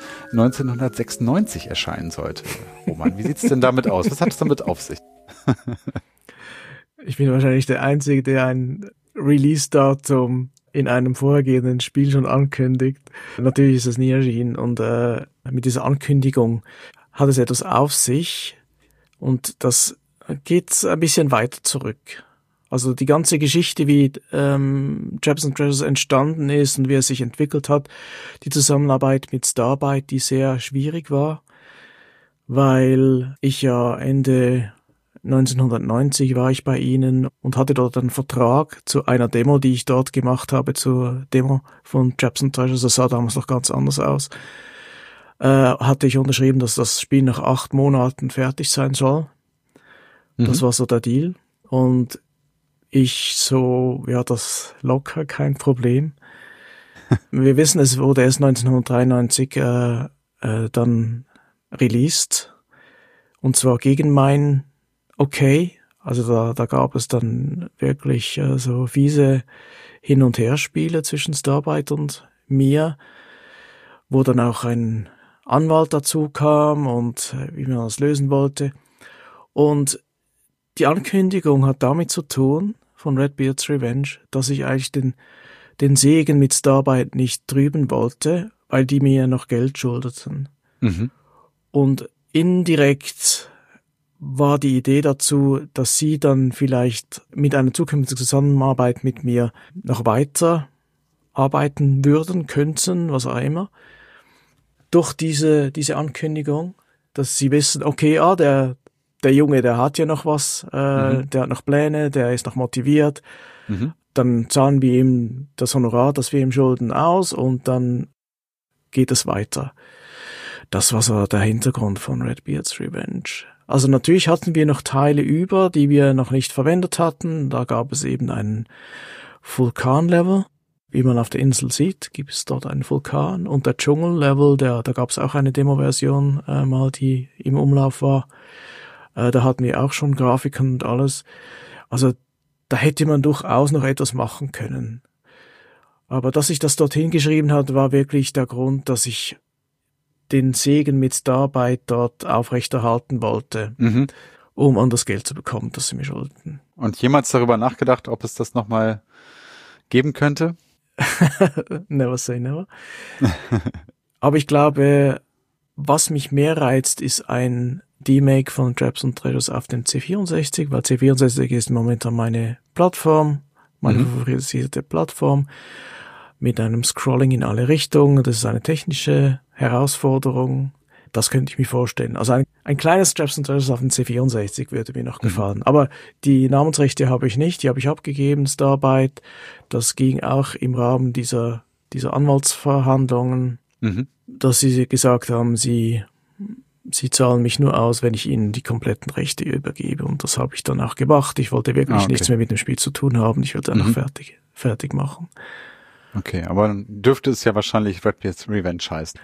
1996 erscheinen sollte. Roman, wie sieht's denn damit aus? Was hat es damit auf sich? Ich bin wahrscheinlich der Einzige, der ein Release-Datum in einem vorhergehenden Spiel schon ankündigt. Natürlich ist es nie erschienen und mit dieser Ankündigung hat es etwas auf sich und das geht ein bisschen weiter zurück. Also die ganze Geschichte, wie Traps and Treasures entstanden ist und wie es sich entwickelt hat, die Zusammenarbeit mit Starbite, die sehr schwierig war, weil ich ja Ende 1990 war ich bei ihnen und hatte dort einen Vertrag zu einer Demo, die ich dort gemacht habe, zur Demo von Traps and Treasures. Das sah damals noch ganz anders aus. Hatte ich unterschrieben, dass das Spiel nach 8 Monaten fertig sein soll. Das war so der Deal. Und ich so, ja, das locker, kein Problem. Wir wissen, es wurde erst 1993 dann released. Und zwar gegen mein Okay. Also da gab es dann wirklich so fiese Hin- und Herspiele zwischen Starbite und mir, wo dann auch ein Anwalt dazu kam und wie man das lösen wollte. Und die Ankündigung hat damit zu tun, von Redbeard's Revenge, dass ich eigentlich den Segen mit Starbite nicht trüben wollte, weil die mir noch Geld schuldeten. Mhm. Und indirekt war die Idee dazu, dass sie dann vielleicht mit einer zukünftigen Zusammenarbeit mit mir noch weiter arbeiten würden, könnten, was auch immer. Durch diese Ankündigung, dass sie wissen, okay, der Junge, der hat ja noch was, der hat noch Pläne, der ist noch motiviert. Dann zahlen wir ihm das Honorar, das wir ihm schulden, aus und dann geht es weiter. Das war so der Hintergrund von Redbeard's Revenge. Also natürlich hatten wir noch Teile über, die wir noch nicht verwendet hatten. Da gab es eben einen Vulkan-Level. Wie man auf der Insel sieht, gibt es dort einen Vulkan. Und der Dschungel-Level, da gab es auch eine Demo-Version mal, die im Umlauf war. Da hatten wir auch schon Grafiken und alles. Also da hätte man durchaus noch etwas machen können. Aber dass ich das dorthin geschrieben habe, war wirklich der Grund, dass ich den Segen mit Starbite dort aufrechterhalten wollte, um an das Geld zu bekommen, das sie mir schuldeten. Und jemals darüber nachgedacht, ob es das nochmal geben könnte? Never say never. Aber ich glaube, was mich mehr reizt, ist ein Remake von Traps and Treasures auf dem C64, weil C64 ist momentan meine Plattform, meine favorisierte Plattform, mit einem Scrolling in alle Richtungen. Das ist eine technische Herausforderung. Das könnte ich mir vorstellen. Also ein kleines Traps and Treasures auf dem C64 würde mir noch gefallen. Aber die Namensrechte habe ich nicht, die habe ich abgegeben, Starbite. Das ging auch im Rahmen dieser Anwaltsverhandlungen, dass sie gesagt haben, sie zahlen mich nur aus, wenn ich ihnen die kompletten Rechte übergebe. Und das habe ich dann auch gemacht. Ich wollte wirklich nichts mehr mit dem Spiel zu tun haben. Ich wollte einfach fertig machen. Okay, aber dann dürfte es ja wahrscheinlich Redbeard's Revenge heißen.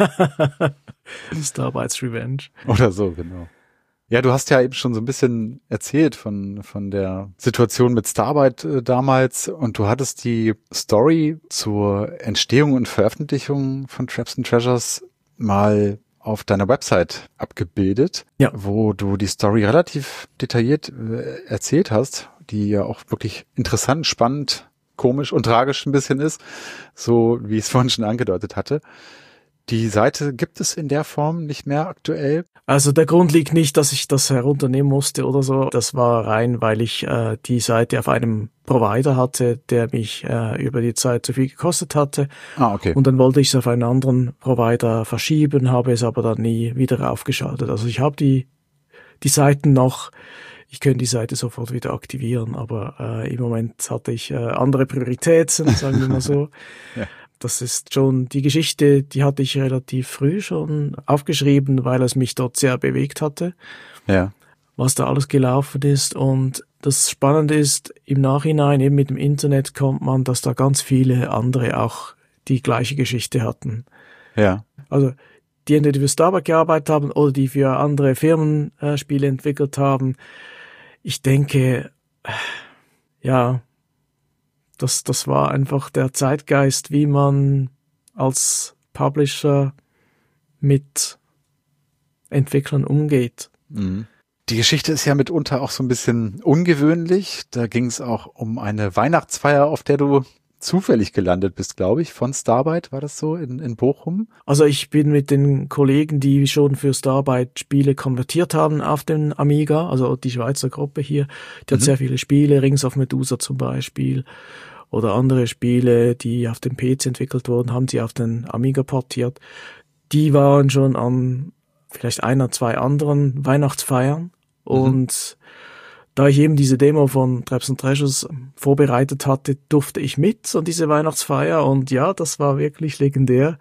Starbites Revenge. Oder so, genau. Ja, du hast ja eben schon so ein bisschen erzählt von der Situation mit Starbite damals und du hattest die Story zur Entstehung und Veröffentlichung von Traps and Treasures mal auf deiner Website abgebildet, wo du die Story relativ detailliert erzählt hast, die ja auch wirklich interessant, spannend, komisch und tragisch ein bisschen ist, so wie ich es vorhin schon angedeutet hatte. Die Seite gibt es in der Form nicht mehr aktuell? Also der Grund liegt nicht, dass ich das herunternehmen musste oder so. Das war rein, weil ich die Seite auf einem Provider hatte, der mich über die Zeit zu viel gekostet hatte. Okay. Und dann wollte ich es auf einen anderen Provider verschieben, habe es aber dann nie wieder aufgeschaltet. Also ich habe die Seiten noch. Ich könnte die Seite sofort wieder aktivieren, aber im Moment hatte ich andere Prioritäten, sagen wir mal so. Ja. Das ist schon die Geschichte, die hatte ich relativ früh schon aufgeschrieben, weil es mich dort sehr bewegt hatte, was da alles gelaufen ist. Und das Spannende ist, im Nachhinein eben mit dem Internet kommt man, dass da ganz viele andere auch die gleiche Geschichte hatten. Ja. Also die entweder für Starbite gearbeitet haben oder die für andere Firmen Spiele entwickelt haben. Ich denke, das war einfach der Zeitgeist, wie man als Publisher mit Entwicklern umgeht. Mhm. Die Geschichte ist ja mitunter auch so ein bisschen ungewöhnlich. Da ging es auch um eine Weihnachtsfeier, auf der du zufällig gelandet bist, glaube ich, von Starbite, war das so in Bochum? Also ich bin mit den Kollegen, die schon für Starbite Spiele konvertiert haben auf den Amiga, also die Schweizer Gruppe hier, die hat sehr viele Spiele, Rings of Medusa zum Beispiel, oder andere Spiele, die auf dem PC entwickelt wurden, haben sie auf den Amiga portiert. Die waren schon an vielleicht 1 oder 2 anderen Weihnachtsfeiern und da ich eben diese Demo von Traps and Treasures vorbereitet hatte, durfte ich mit an diese Weihnachtsfeier und ja, das war wirklich legendär.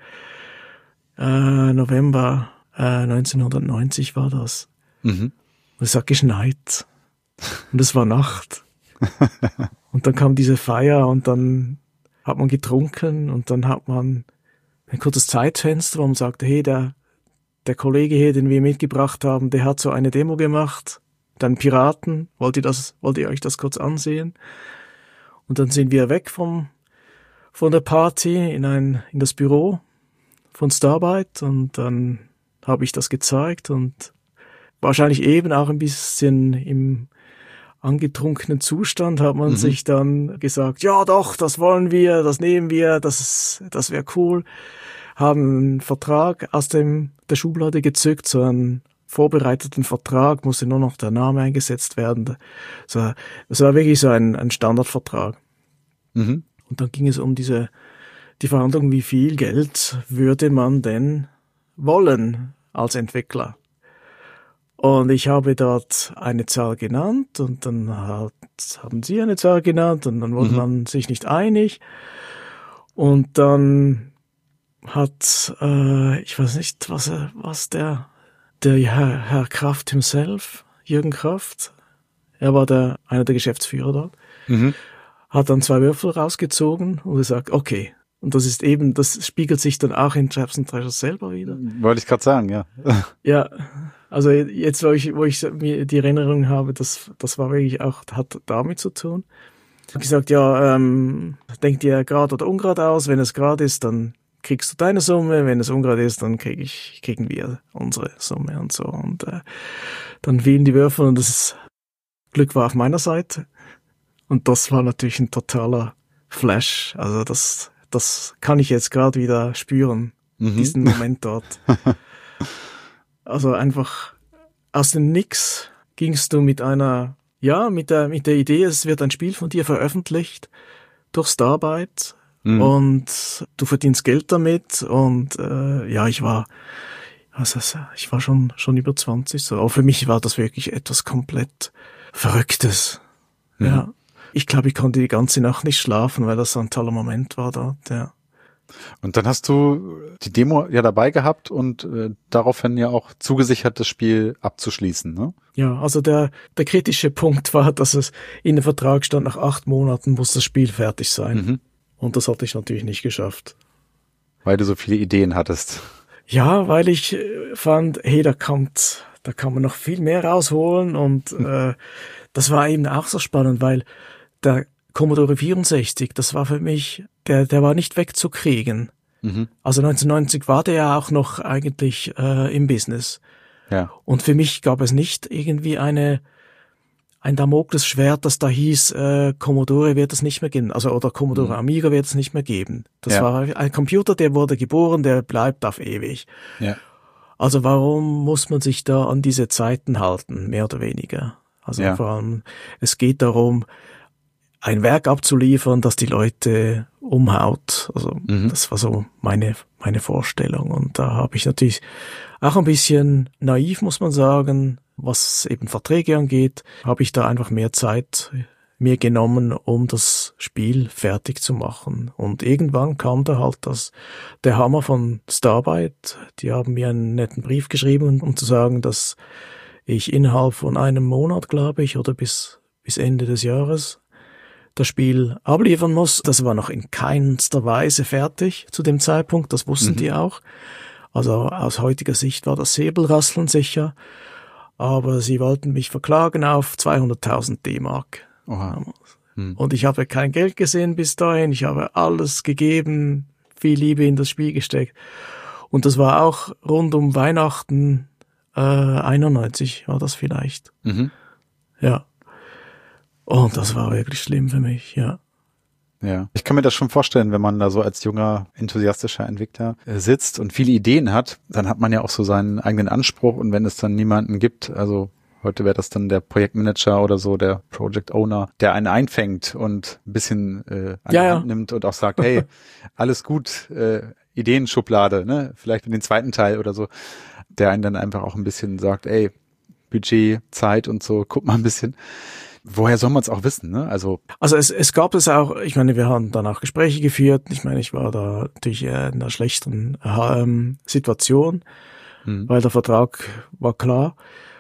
November 1990 war das. Und es hat geschneit und es war Nacht. Und dann kam diese Feier und dann hat man getrunken und dann hat man ein kurzes Zeitfenster, wo man sagte, hey, der Kollege hier, den wir mitgebracht haben, der hat so eine Demo gemacht. Dann Piraten, wollt ihr euch das kurz ansehen? Und dann sind wir weg von der Party in das Büro von Starbite und dann habe ich das gezeigt und wahrscheinlich eben auch ein bisschen im angetrunkenen Zustand hat man sich dann gesagt, ja doch, das wollen wir, das nehmen wir, das wäre cool. Haben einen Vertrag aus der Schublade gezückt, so einen vorbereiteten Vertrag, musste nur noch der Name eingesetzt werden. So, das war wirklich so ein Standardvertrag. Und dann ging es um die Verhandlung, wie viel Geld würde man denn wollen als Entwickler? Und ich habe dort eine Zahl genannt und dann haben sie eine Zahl genannt und dann wurde man sich nicht einig. Und dann hat, ich weiß nicht, was der Herr Kraft himself, Jürgen Kraft, er war einer der Geschäftsführer dort, hat dann 2 Würfel rausgezogen und gesagt, okay. Und das spiegelt sich dann auch in Traps and Treasures selber wieder. Wollte ich gerade sagen, ja. Ja, also jetzt, wo ich mir die Erinnerung habe, das war wirklich auch, hat damit zu tun. Ich habe gesagt, ja, denkt ihr Grad oder Ungrad aus? Wenn es Grad ist, dann kriegst du deine Summe, wenn es ungrad ist, dann kriegen wir unsere Summe und so. Und dann fielen die Würfel und das Glück war auf meiner Seite. Und das war natürlich ein totaler Flash. Also das kann ich jetzt gerade wieder spüren, diesen Moment dort. Also einfach aus dem Nix gingst du mit der Idee, es wird ein Spiel von dir veröffentlicht durch Starbite und du verdienst Geld damit und ich war schon über 20 so. Aber für mich war das wirklich etwas komplett Verrücktes. Ja. Ich glaube, ich konnte die ganze Nacht nicht schlafen, weil das so ein toller Moment war dort, ja. Und dann hast du die Demo ja dabei gehabt und daraufhin ja auch zugesichert, das Spiel abzuschließen, ne? Ja, also der kritische Punkt war, dass es in dem Vertrag stand, nach 8 Monaten muss das Spiel fertig sein. Und das hatte ich natürlich nicht geschafft. Weil du so viele Ideen hattest. Ja, weil ich fand, hey, da kann man noch viel mehr rausholen und das war eben auch so spannend, weil der Commodore 64, das war für mich, der war nicht wegzukriegen. Also 1990 war der ja auch noch eigentlich im Business. Ja. Und für mich gab es nicht irgendwie ein Damoklesschwert, das da hieß, Commodore wird es nicht mehr geben, also oder Commodore Amiga wird es nicht mehr geben. Das war ein Computer, der wurde geboren, der bleibt auf ewig. Ja. Also warum muss man sich da an diese Zeiten halten, mehr oder weniger? Also vor allem, es geht darum, ein Werk abzuliefern, das die Leute umhaut. Also das war so meine Vorstellung. Und da habe ich natürlich auch ein bisschen naiv, muss man sagen, was eben Verträge angeht, habe ich da einfach mehr Zeit mir genommen, um das Spiel fertig zu machen. Und irgendwann kam da halt der Hammer von Starbite. Die haben mir einen netten Brief geschrieben, um zu sagen, dass ich innerhalb von einem Monat, glaube ich, oder bis Ende des Jahres das Spiel abliefern muss. Das war noch in keinster Weise fertig zu dem Zeitpunkt, das wussten die auch. Also aus heutiger Sicht war das Säbelrasseln sicher, aber sie wollten mich verklagen auf 200.000 D-Mark. Und ich habe kein Geld gesehen bis dahin, ich habe alles gegeben, viel Liebe in das Spiel gesteckt. Und das war auch rund um Weihnachten 91 war das vielleicht. Ja. Und das war wirklich schlimm für mich, ja. Ja, ich kann mir das schon vorstellen, wenn man da so als junger, enthusiastischer Entwickler sitzt und viele Ideen hat, dann hat man ja auch so seinen eigenen Anspruch und wenn es dann niemanden gibt, also heute wäre das dann der Projektmanager oder so, der Project Owner, der einen einfängt und ein bisschen an die Hand nimmt und auch sagt, hey, alles gut, Ideenschublade, ne, vielleicht in den zweiten Teil oder so, der einen dann einfach auch ein bisschen sagt, ey, Budget, Zeit und so, guck mal ein bisschen. Woher soll man es auch wissen, ne? Also es gab es auch, ich meine, wir haben danach Gespräche geführt, ich meine, ich war da natürlich in einer schlechteren Situation, weil der Vertrag war klar.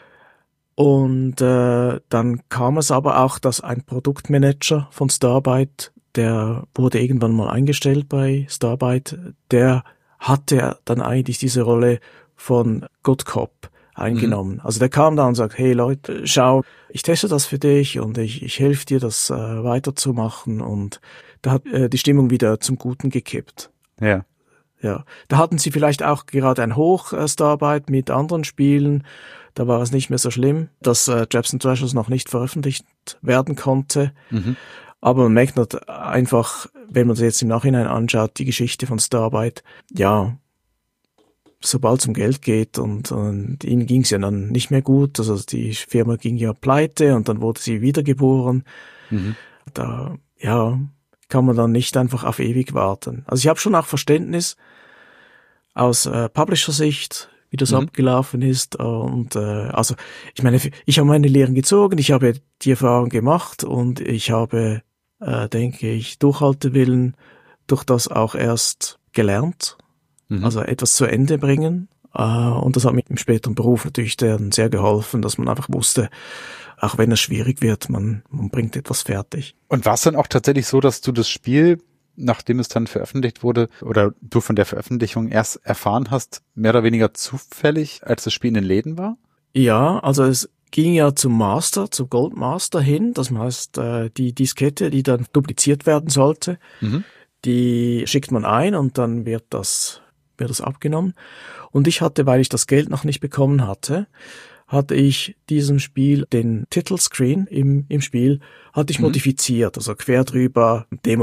Und dann kam es aber auch, dass ein Produktmanager von Starbite, der wurde irgendwann mal eingestellt bei Starbite, der hatte dann eigentlich diese Rolle von Good Cop eingenommen. Also der kam da und sagt, hey Leute, schau, ich teste das für dich und ich helfe dir, das weiterzumachen. Und da hat die Stimmung wieder zum Guten gekippt. Ja. Ja. Da hatten sie vielleicht auch gerade ein Hoch Starbite mit anderen Spielen. Da war es nicht mehr so schlimm, dass Traps and Treasures noch nicht veröffentlicht werden konnte. Aber man merkt einfach, wenn man sich jetzt im Nachhinein anschaut, die Geschichte von Starbite, ja, sobald es um Geld geht und ihnen ging es ja dann nicht mehr gut, also die Firma ging ja pleite und dann wurde sie wiedergeboren. Da, ja, kann man dann nicht einfach auf ewig warten. Also ich habe schon auch Verständnis aus Publisher-Sicht, wie das abgelaufen ist und also ich meine, ich habe meine Lehren gezogen, ich habe die Erfahrung gemacht und ich habe, denke ich, Durchhaltewillen durch das auch erst gelernt. Also etwas zu Ende bringen. Und das hat mir im späteren Beruf natürlich sehr geholfen, dass man einfach wusste, auch wenn es schwierig wird, man bringt etwas fertig. Und war es dann auch tatsächlich so, dass du das Spiel, nachdem es dann veröffentlicht wurde, oder du von der Veröffentlichung erst erfahren hast, mehr oder weniger zufällig, als das Spiel in den Läden war? Ja, also es ging ja zum Goldmaster hin. Das heißt, die Diskette, die dann dupliziert werden sollte, die schickt man ein und dann wird das abgenommen. Und ich hatte, weil ich das Geld noch nicht bekommen hatte ich diesem Spiel den Titelscreen im Spiel, hatte ich modifiziert, also quer drüber Demo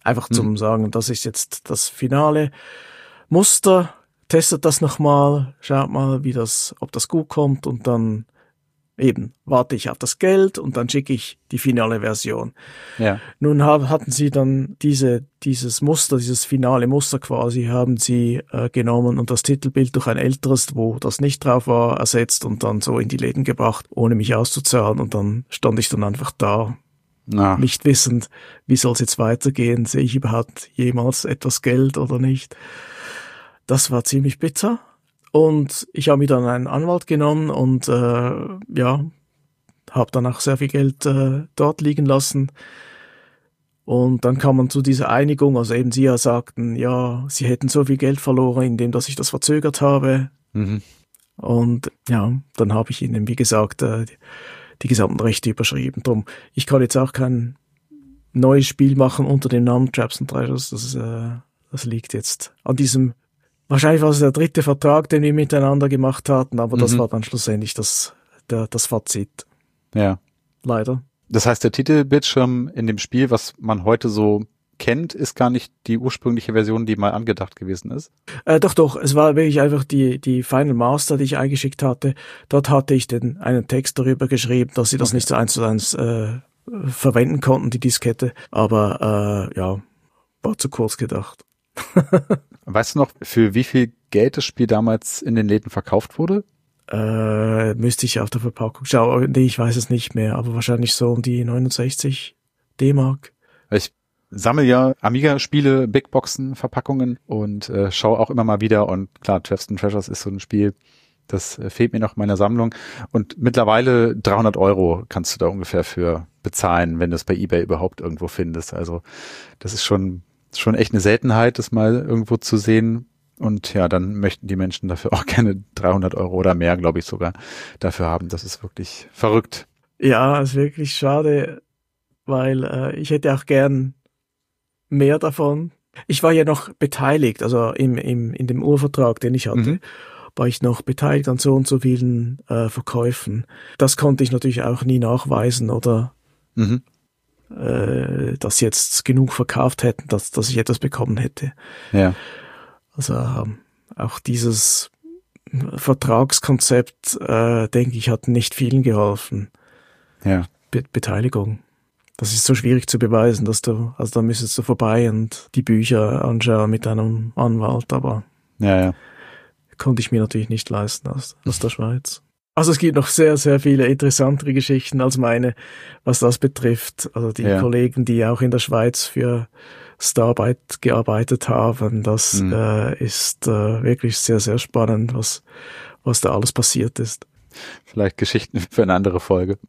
Einfach zum sagen, das ist jetzt das finale Muster, testet das nochmal, schaut mal, ob das gut kommt und dann eben warte ich auf das Geld und dann schicke ich die finale Version. Ja. Nun hatten sie dann dieses Muster, dieses finale Muster quasi, haben sie genommen und das Titelbild durch ein älteres, wo das nicht drauf war, ersetzt und dann so in die Läden gebracht, ohne mich auszuzahlen. Und dann stand ich dann einfach da, nicht wissend, wie soll es jetzt weitergehen, sehe ich überhaupt jemals etwas Geld oder nicht. Das war ziemlich bitter. Und ich habe mir dann einen Anwalt genommen und habe dann auch sehr viel Geld dort liegen lassen. Und dann kam man zu dieser Einigung, also eben sie sagten, ja, sie hätten so viel Geld verloren, indem dass ich das verzögert habe. Mhm. Und ja, dann habe ich ihnen, wie gesagt, die gesamten Rechte überschrieben. Drum, ich kann jetzt auch kein neues Spiel machen unter dem Namen Traps and Treasures. Das liegt jetzt an diesem, wahrscheinlich war es der 3. Vertrag, den wir miteinander gemacht hatten, aber das war dann schlussendlich das Fazit. Ja. Leider. Das heißt, der Titelbildschirm in dem Spiel, was man heute so kennt, ist gar nicht die ursprüngliche Version, die mal angedacht gewesen ist? Doch. Es war wirklich einfach die Final Master, die ich eingeschickt hatte. Dort hatte ich einen Text darüber geschrieben, dass sie das nicht so 1:1 verwenden konnten, die Diskette. Aber war zu kurz gedacht. Weißt du noch, für wie viel Geld das Spiel damals in den Läden verkauft wurde? Müsste ich auf der Verpackung schauen. Nee, ich weiß es nicht mehr, aber wahrscheinlich so um die 69 D-Mark. Ich sammle ja Amiga-Spiele, Bigboxen, Verpackungen und schaue auch immer mal wieder. Und klar, Traps and Treasures ist so ein Spiel, das fehlt mir noch in meiner Sammlung. Und mittlerweile 300 € kannst du da ungefähr für bezahlen, wenn du es bei eBay überhaupt irgendwo findest. Also das ist schon echt eine Seltenheit, das mal irgendwo zu sehen. Und ja, dann möchten die Menschen dafür auch gerne 300 € oder mehr, glaube ich sogar, dafür haben. Das ist wirklich verrückt. Ja, ist wirklich schade, weil ich hätte auch gern mehr davon. Ich war ja noch beteiligt, also in dem Urvertrag, den ich hatte, war ich noch beteiligt an so und so vielen Verkäufen. Das konnte ich natürlich auch nie nachweisen oder dass jetzt genug verkauft hätten, dass ich etwas bekommen hätte. Ja. Also auch dieses Vertragskonzept, denke ich, hat nicht vielen geholfen. Ja. Beteiligung. Das ist so schwierig zu beweisen, da müsstest du vorbei und die Bücher anschauen mit einem Anwalt, aber konnte ich mir natürlich nicht leisten aus der Schweiz. Also es gibt noch sehr, sehr viele interessantere Geschichten als meine, was das betrifft. Also die Kollegen, die auch in der Schweiz für Starbite gearbeitet haben, das ist wirklich sehr, sehr spannend, was da alles passiert ist. Vielleicht Geschichten für eine andere Folge.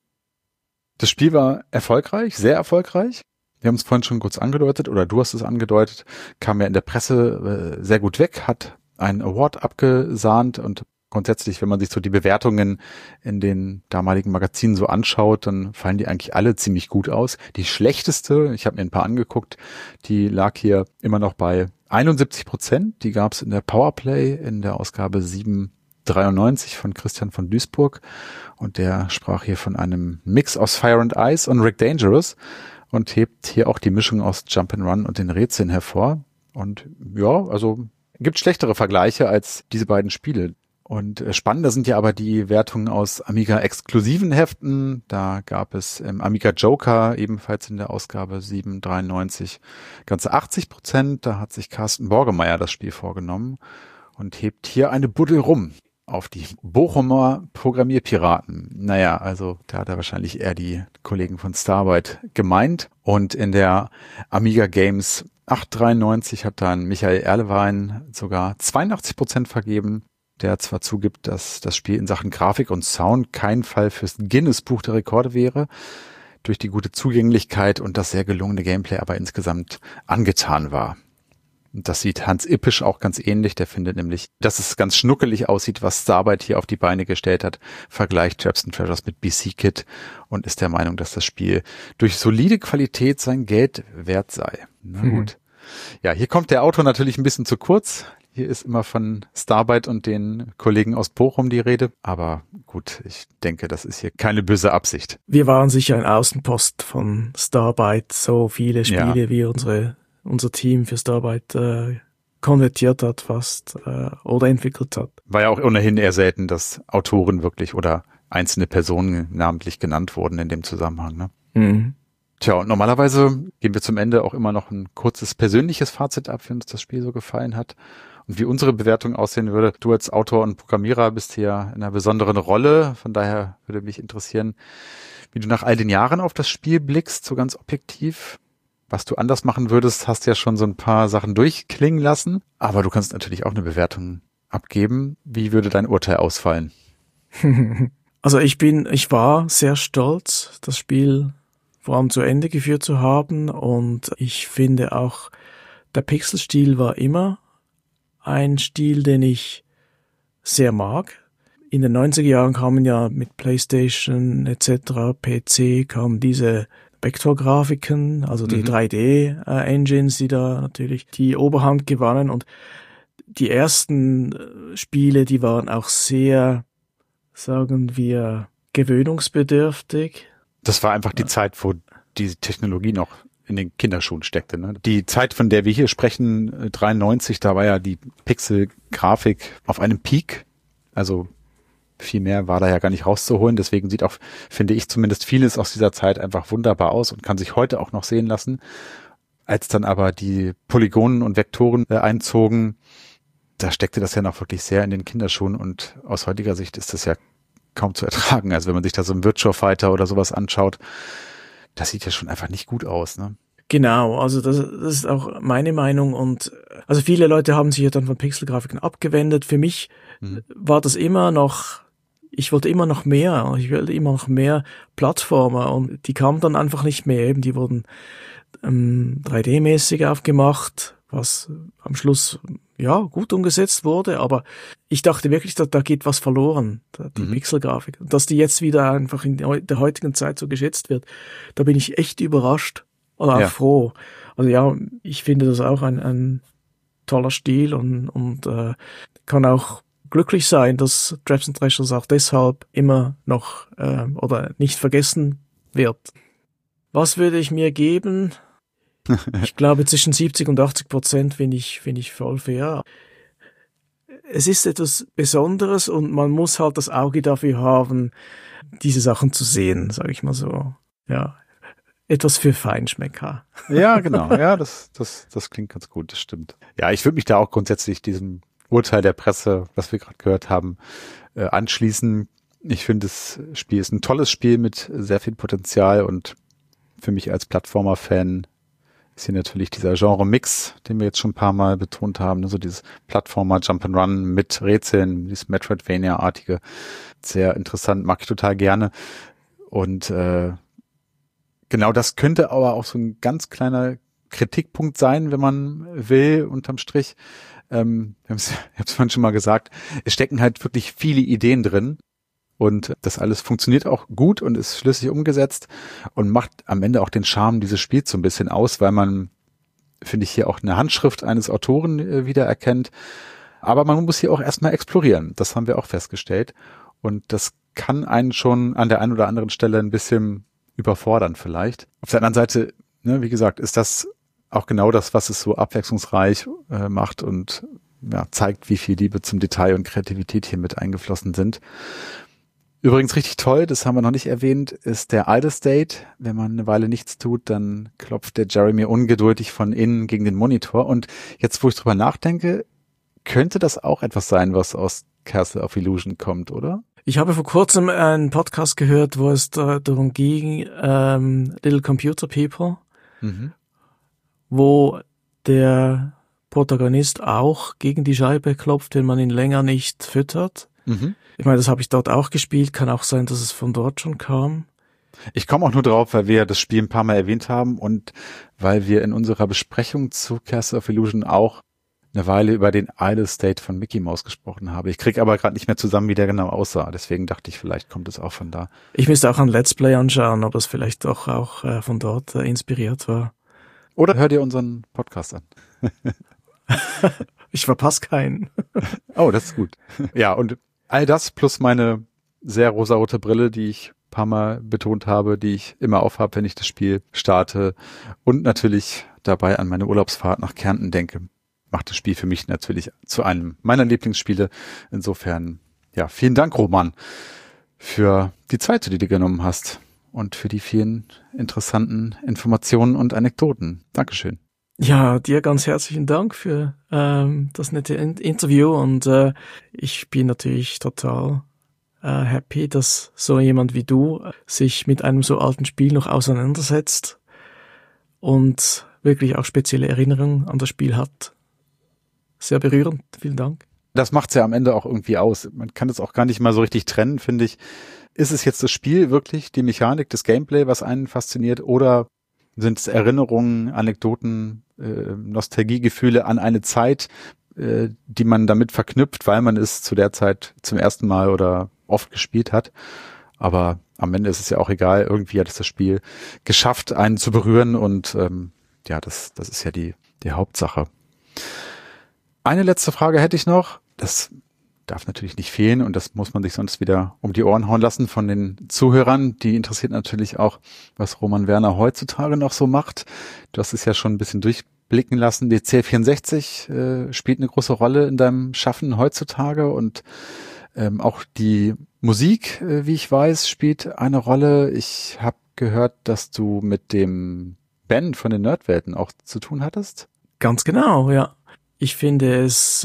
Das Spiel war erfolgreich, sehr erfolgreich. Wir haben es vorhin schon kurz angedeutet, oder du hast es angedeutet, kam ja in der Presse sehr gut weg, hat einen Award abgesahnt und grundsätzlich, wenn man sich so die Bewertungen in den damaligen Magazinen so anschaut, dann fallen die eigentlich alle ziemlich gut aus. Die schlechteste, ich habe mir ein paar angeguckt, die lag hier immer noch bei 71%. Die gab es in der Powerplay in der Ausgabe 793 von Christian von Duisburg. Und der sprach hier von einem Mix aus Fire and Ice und Rick Dangerous und hebt hier auch die Mischung aus Jump'n'Run und den Rätseln hervor. Und ja, also gibt schlechtere Vergleiche als diese beiden Spiele. Und spannender sind ja aber die Wertungen aus Amiga-exklusiven Heften. Da gab es im Amiga Joker ebenfalls in der Ausgabe 793 ganze 80%. Da hat sich Carsten Borgemeier das Spiel vorgenommen und hebt hier eine Buddel rum auf die Bochumer Programmierpiraten. Naja, also da hat er wahrscheinlich eher die Kollegen von Starbite gemeint. Und in der Amiga Games 893 hat dann Michael Erlewein sogar 82% vergeben, der zwar zugibt, dass das Spiel in Sachen Grafik und Sound kein Fall fürs Guinness-Buch der Rekorde wäre, durch die gute Zugänglichkeit und das sehr gelungene Gameplay aber insgesamt angetan war. Und das sieht Hans Ippisch auch ganz ähnlich. Der findet nämlich, dass es ganz schnuckelig aussieht, was Starbite hier auf die Beine gestellt hat, vergleicht Traps and Treasures mit BC Kit und ist der Meinung, dass das Spiel durch solide Qualität sein Geld wert sei. Na gut. Ja, hier kommt der Autor natürlich ein bisschen zu kurz. Hier ist immer von Starbite und den Kollegen aus Bochum die Rede. Aber gut, ich denke, das ist hier keine böse Absicht. Wir waren sicher ein Außenpost von Starbite. So viele Spiele, wie unser Team für Starbite konvertiert hat fast oder entwickelt hat. War ja auch ohnehin eher selten, dass Autoren wirklich oder einzelne Personen namentlich genannt wurden in dem Zusammenhang. Ne? Mhm. Tja, und normalerweise geben wir zum Ende auch immer noch ein kurzes persönliches Fazit ab, wenn uns das Spiel so gefallen hat. Und wie unsere Bewertung aussehen würde, du als Autor und Programmierer bist hier in einer besonderen Rolle. Von daher würde mich interessieren, wie du nach all den Jahren auf das Spiel blickst, so ganz objektiv. Was du anders machen würdest, hast ja schon so ein paar Sachen durchklingen lassen. Aber du kannst natürlich auch eine Bewertung abgeben. Wie würde dein Urteil ausfallen? Also ich war sehr stolz, das Spiel vor allem zu Ende geführt zu haben, und ich finde auch, der Pixelstil war immer ein Stil, den ich sehr mag. In den 90er Jahren kamen ja mit PlayStation etc., PC, kamen diese Vektorgrafiken, also die 3D-Engines, die da natürlich die Oberhand gewannen, und die ersten Spiele, die waren auch sehr, sagen wir, gewöhnungsbedürftig. Das war einfach die Zeit, wo die Technologie noch in den Kinderschuhen steckte. Ne? Die Zeit, von der wir hier sprechen, 93, da war ja die Pixel-Grafik auf einem Peak. Also viel mehr war da ja gar nicht rauszuholen. Deswegen sieht auch, finde ich zumindest, vieles aus dieser Zeit einfach wunderbar aus und kann sich heute auch noch sehen lassen. Als dann aber die Polygonen und Vektoren einzogen, da steckte das ja noch wirklich sehr in den Kinderschuhen, und aus heutiger Sicht ist das ja kaum zu ertragen. Also wenn man sich da so einen Virtua Fighter oder sowas anschaut, das sieht ja schon einfach nicht gut aus, ne? Genau, also das ist auch meine Meinung, und also viele Leute haben sich ja dann von Pixelgrafiken abgewendet. Für mich war das immer noch, ich wollte immer noch mehr Plattformer, und die kamen dann einfach nicht mehr. Eben, die wurden 3D-mäßig aufgemacht, was am Schluss ja gut umgesetzt wurde, aber ich dachte wirklich, da geht was verloren, die Pixelgrafik. Dass die jetzt wieder einfach in der heutigen Zeit so geschätzt wird, da bin ich echt überrascht oder auch froh. Also ja, ich finde das auch ein toller Stil, und kann auch glücklich sein, dass Traps and Treasures auch deshalb immer noch oder nicht vergessen wird. Was würde ich mir geben? Ich glaube, zwischen 70% und 80% finde ich voll fair. Es ist etwas Besonderes, und man muss halt das Auge dafür haben, diese Sachen zu sehen, sage ich mal so. Ja, etwas für Feinschmecker. Ja, genau. Ja, das klingt ganz gut, das stimmt. Ja, ich würde mich da auch grundsätzlich diesem Urteil der Presse, was wir gerade gehört haben, anschließen. Ich finde, das Spiel ist ein tolles Spiel mit sehr viel Potenzial, und für mich als Plattformer-Fan ist hier natürlich dieser Genre-Mix, den wir jetzt schon ein paar Mal betont haben, also dieses Plattformer, Jump'n'Run mit Rätseln, dieses Metroidvania-artige, sehr interessant, mag ich total gerne. Und genau das könnte aber auch so ein ganz kleiner Kritikpunkt sein, wenn man will, unterm Strich. Ich habe es vorhin schon mal gesagt, es stecken halt wirklich viele Ideen drin. Und das alles funktioniert auch gut und ist schlüssig umgesetzt und macht am Ende auch den Charme dieses Spiels so ein bisschen aus, weil man, finde ich, hier auch eine Handschrift eines Autoren wiedererkennt. Aber man muss hier auch erstmal explorieren. Das haben wir auch festgestellt. Und das kann einen schon an der einen oder anderen Stelle ein bisschen überfordern vielleicht. Auf der anderen Seite, ne, wie gesagt, ist das auch genau das, was es so abwechslungsreich macht und ja, zeigt, wie viel Liebe zum Detail und Kreativität hier mit eingeflossen sind. Übrigens richtig toll, das haben wir noch nicht erwähnt, ist der Idle State. Wenn man eine Weile nichts tut, dann klopft der Jeremy ungeduldig von innen gegen den Monitor. Und jetzt, wo ich drüber nachdenke, könnte das auch etwas sein, was aus Castle of Illusion kommt, oder? Ich habe vor kurzem einen Podcast gehört, wo es darum ging, Little Computer People, wo der Protagonist auch gegen die Scheibe klopft, wenn man ihn länger nicht füttert. Ich meine, das habe ich dort auch gespielt. Kann auch sein, dass es von dort schon kam. Ich komme auch nur drauf, weil wir das Spiel ein paar Mal erwähnt haben und weil wir in unserer Besprechung zu Castle of Illusion auch eine Weile über den Idle State von Mickey Mouse gesprochen haben. Ich kriege aber gerade nicht mehr zusammen, wie der genau aussah. Deswegen dachte ich, vielleicht kommt es auch von da. Ich müsste auch ein Let's Play anschauen, ob es vielleicht auch von dort inspiriert war. Oder hör dir unseren Podcast an. Ich verpasse keinen. Oh, das ist gut. Ja, und all das plus meine sehr rosarote Brille, die ich ein paar Mal betont habe, die ich immer aufhabe, wenn ich das Spiel starte und natürlich dabei an meine Urlaubsfahrt nach Kärnten denke, macht das Spiel für mich natürlich zu einem meiner Lieblingsspiele. Insofern, ja, vielen Dank, Roman, für die Zeit, die du dir genommen hast und für die vielen interessanten Informationen und Anekdoten. Dankeschön. Ja, dir ganz herzlichen Dank für das nette Interview und ich bin natürlich total happy, dass so jemand wie du sich mit einem so alten Spiel noch auseinandersetzt und wirklich auch spezielle Erinnerungen an das Spiel hat. Sehr berührend, vielen Dank. Das macht's ja am Ende auch irgendwie aus. Man kann es auch gar nicht mal so richtig trennen, finde ich. Ist es jetzt das Spiel wirklich, die Mechanik, das Gameplay, was einen fasziniert, oder sind es Erinnerungen, Anekdoten, Nostalgiegefühle an eine Zeit, die man damit verknüpft, weil man es zu der Zeit zum ersten Mal oder oft gespielt hat. Aber am Ende ist es ja auch egal. Irgendwie hat es das Spiel geschafft, einen zu berühren und ja, das ist ja die Hauptsache. Eine letzte Frage hätte ich noch. Das darf natürlich nicht fehlen und das muss man sich sonst wieder um die Ohren hauen lassen von den Zuhörern. Die interessiert natürlich auch, was Roman Werner heutzutage noch so macht. Du hast es ja schon ein bisschen durchblicken lassen. Die C64 spielt eine große Rolle in deinem Schaffen heutzutage und auch die Musik, wie ich weiß, spielt eine Rolle. Ich habe gehört, dass du mit dem Ben von den Nerdwelten auch zu tun hattest. Ganz genau, ja. Ich finde es,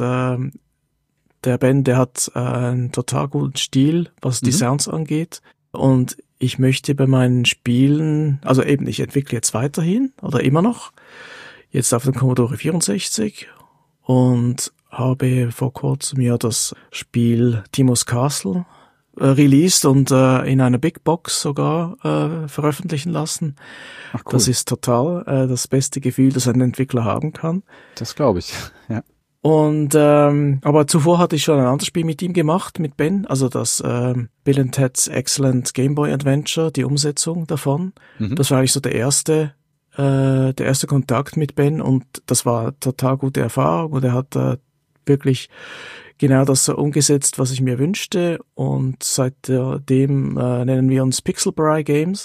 der Ben, der hat einen total guten Stil, was die Sounds angeht. Und ich möchte bei meinen Spielen, also eben, ich entwickle jetzt weiterhin oder immer noch, jetzt auf dem Commodore 64 und habe vor kurzem ja das Spiel Timo's Castle released und in einer Big Box sogar veröffentlichen lassen. Ach, cool. Das ist total das beste Gefühl, das ein Entwickler haben kann. Das glaube ich, ja. Und aber zuvor hatte ich schon ein anderes Spiel mit ihm gemacht, mit Ben, also das Bill & Ted's Excellent Game Boy Adventure, die Umsetzung davon. Das war eigentlich so der erste Kontakt mit Ben und das war total gute Erfahrung und er hat wirklich genau das so umgesetzt, was ich mir wünschte und seitdem nennen wir uns Pixelbrei Games.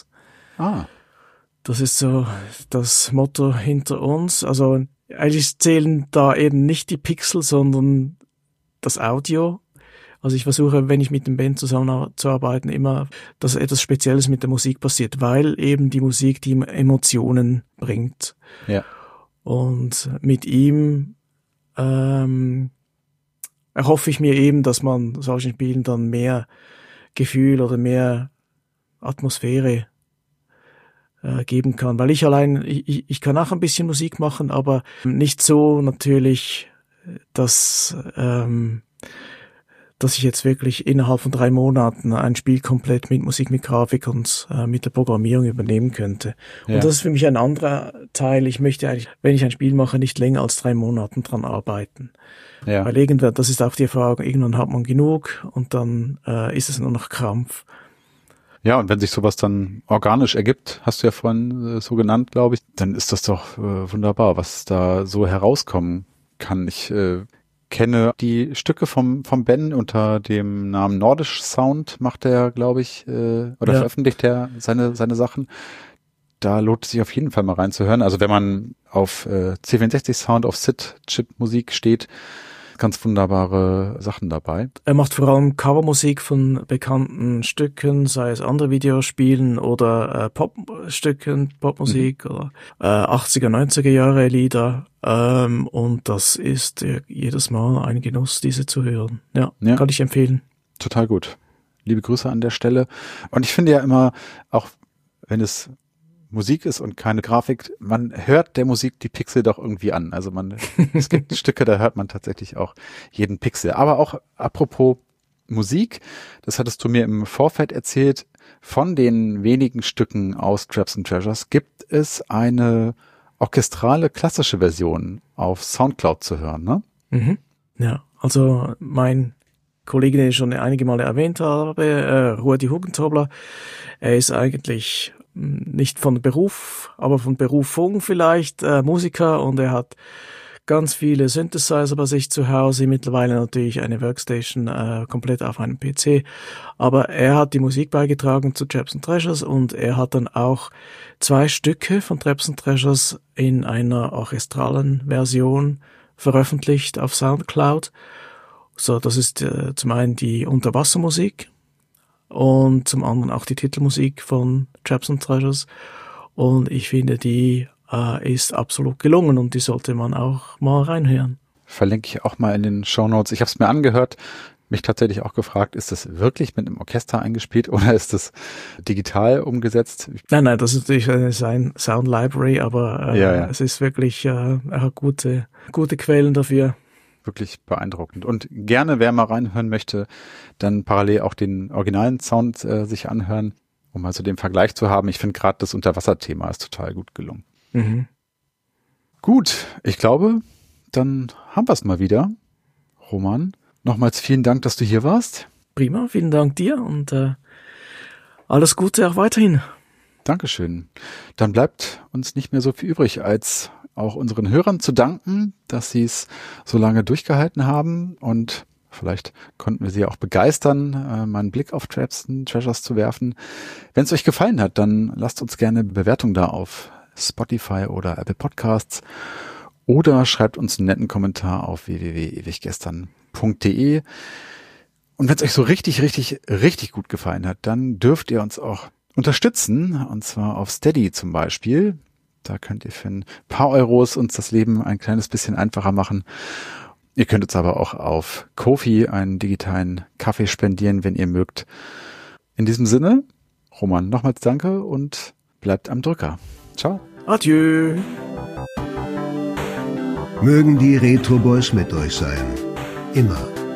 Das ist so das Motto hinter uns, also eigentlich zählen da eben nicht die Pixel, sondern das Audio. Also ich versuche, wenn ich mit dem Band zusammenzuarbeiten, immer, dass etwas Spezielles mit der Musik passiert, weil eben die Musik die Emotionen bringt. Ja. Und mit ihm erhoffe ich mir eben, dass man solchen Spielen dann mehr Gefühl oder mehr Atmosphäre geben kann, weil ich kann auch ein bisschen Musik machen, aber nicht so natürlich, dass ich jetzt wirklich innerhalb von 3 Monaten ein Spiel komplett mit Musik, mit Grafik und mit der Programmierung übernehmen könnte. Ja. Und das ist für mich ein anderer Teil. Ich möchte eigentlich, wenn ich ein Spiel mache, nicht länger als 3 Monaten dran arbeiten. Ja. Weil irgendwann, das ist auch die Erfahrung, irgendwann hat man genug und dann ist es nur noch Krampf. Ja, und wenn sich sowas dann organisch ergibt, hast du ja vorhin so genannt, glaube ich, dann ist das doch wunderbar, was da so herauskommen kann. Ich kenne die Stücke vom Ben unter dem Namen Nordisch Sound, macht er, glaube ich, veröffentlicht er seine Sachen. Da lohnt es sich auf jeden Fall mal reinzuhören. Also wenn man auf C64 Sound, auf SID-Chip-Musik steht, ganz wunderbare Sachen dabei. Er macht vor allem Covermusik von bekannten Stücken, sei es andere Videospielen oder Popstücken, Popmusik oder 80er, 90er Jahre Lieder. Und das ist jedes Mal ein Genuss, diese zu hören. Ja, kann ich empfehlen. Total gut. Liebe Grüße an der Stelle. Und ich finde ja immer, auch wenn es Musik ist und keine Grafik, man hört der Musik die Pixel doch irgendwie an. Also es gibt Stücke, da hört man tatsächlich auch jeden Pixel. Aber auch apropos Musik, das hattest du mir im Vorfeld erzählt, von den wenigen Stücken aus Traps and Treasures gibt es eine orchestrale klassische Version auf Soundcloud zu hören, ne? Mhm. Ja, also mein Kollege, den ich schon einige Male erwähnt habe, Rudi Hugentobler, er ist eigentlich nicht von Beruf, aber von Berufung vielleicht Musiker und er hat ganz viele Synthesizer bei sich zu Hause, mittlerweile natürlich eine Workstation komplett auf einem PC. Aber er hat die Musik beigetragen zu Traps and Treasures und er hat dann auch 2 Stücke von Traps and Treasures in einer orchestralen Version veröffentlicht auf Soundcloud. So, das ist zum einen die Unterwassermusik und zum anderen auch die Titelmusik von Traps and Treasures. Und ich finde, die ist absolut gelungen und die sollte man auch mal reinhören. Verlinke ich auch mal in den Shownotes. Ich habe es mir angehört, mich tatsächlich auch gefragt, ist das wirklich mit einem Orchester eingespielt oder ist das digital umgesetzt? Nein, das ist natürlich eine Sound Library, aber es ist wirklich, er hat gute Quellen dafür. Wirklich beeindruckend. Und gerne, wer mal reinhören möchte, dann parallel auch den originalen Sound sich anhören, um also den Vergleich zu haben. Ich finde gerade das Unterwasserthema ist total gut gelungen. Mhm. Gut, ich glaube, dann haben wir es mal wieder. Roman, nochmals vielen Dank, dass du hier warst. Prima, vielen Dank dir und alles Gute auch weiterhin. Dankeschön. Dann bleibt uns nicht mehr so viel übrig, als auch unseren Hörern zu danken, dass sie es so lange durchgehalten haben und vielleicht konnten wir sie auch begeistern, mal einen Blick auf Traps and Treasures zu werfen. Wenn es euch gefallen hat, dann lasst uns gerne eine Bewertung da auf Spotify oder Apple Podcasts oder schreibt uns einen netten Kommentar auf www.ewiggestern.de. Und wenn es euch so richtig, richtig, richtig gut gefallen hat, dann dürft ihr uns auch unterstützen, und zwar auf Steady zum Beispiel. Da könnt ihr für ein paar Euros uns das Leben ein kleines bisschen einfacher machen. Ihr könnt uns aber auch auf Ko-fi einen digitalen Kaffee spendieren, wenn ihr mögt. In diesem Sinne, Roman, nochmals danke und bleibt am Drücker. Ciao. Adieu. Mögen die Retro Boys mit euch sein. Immer.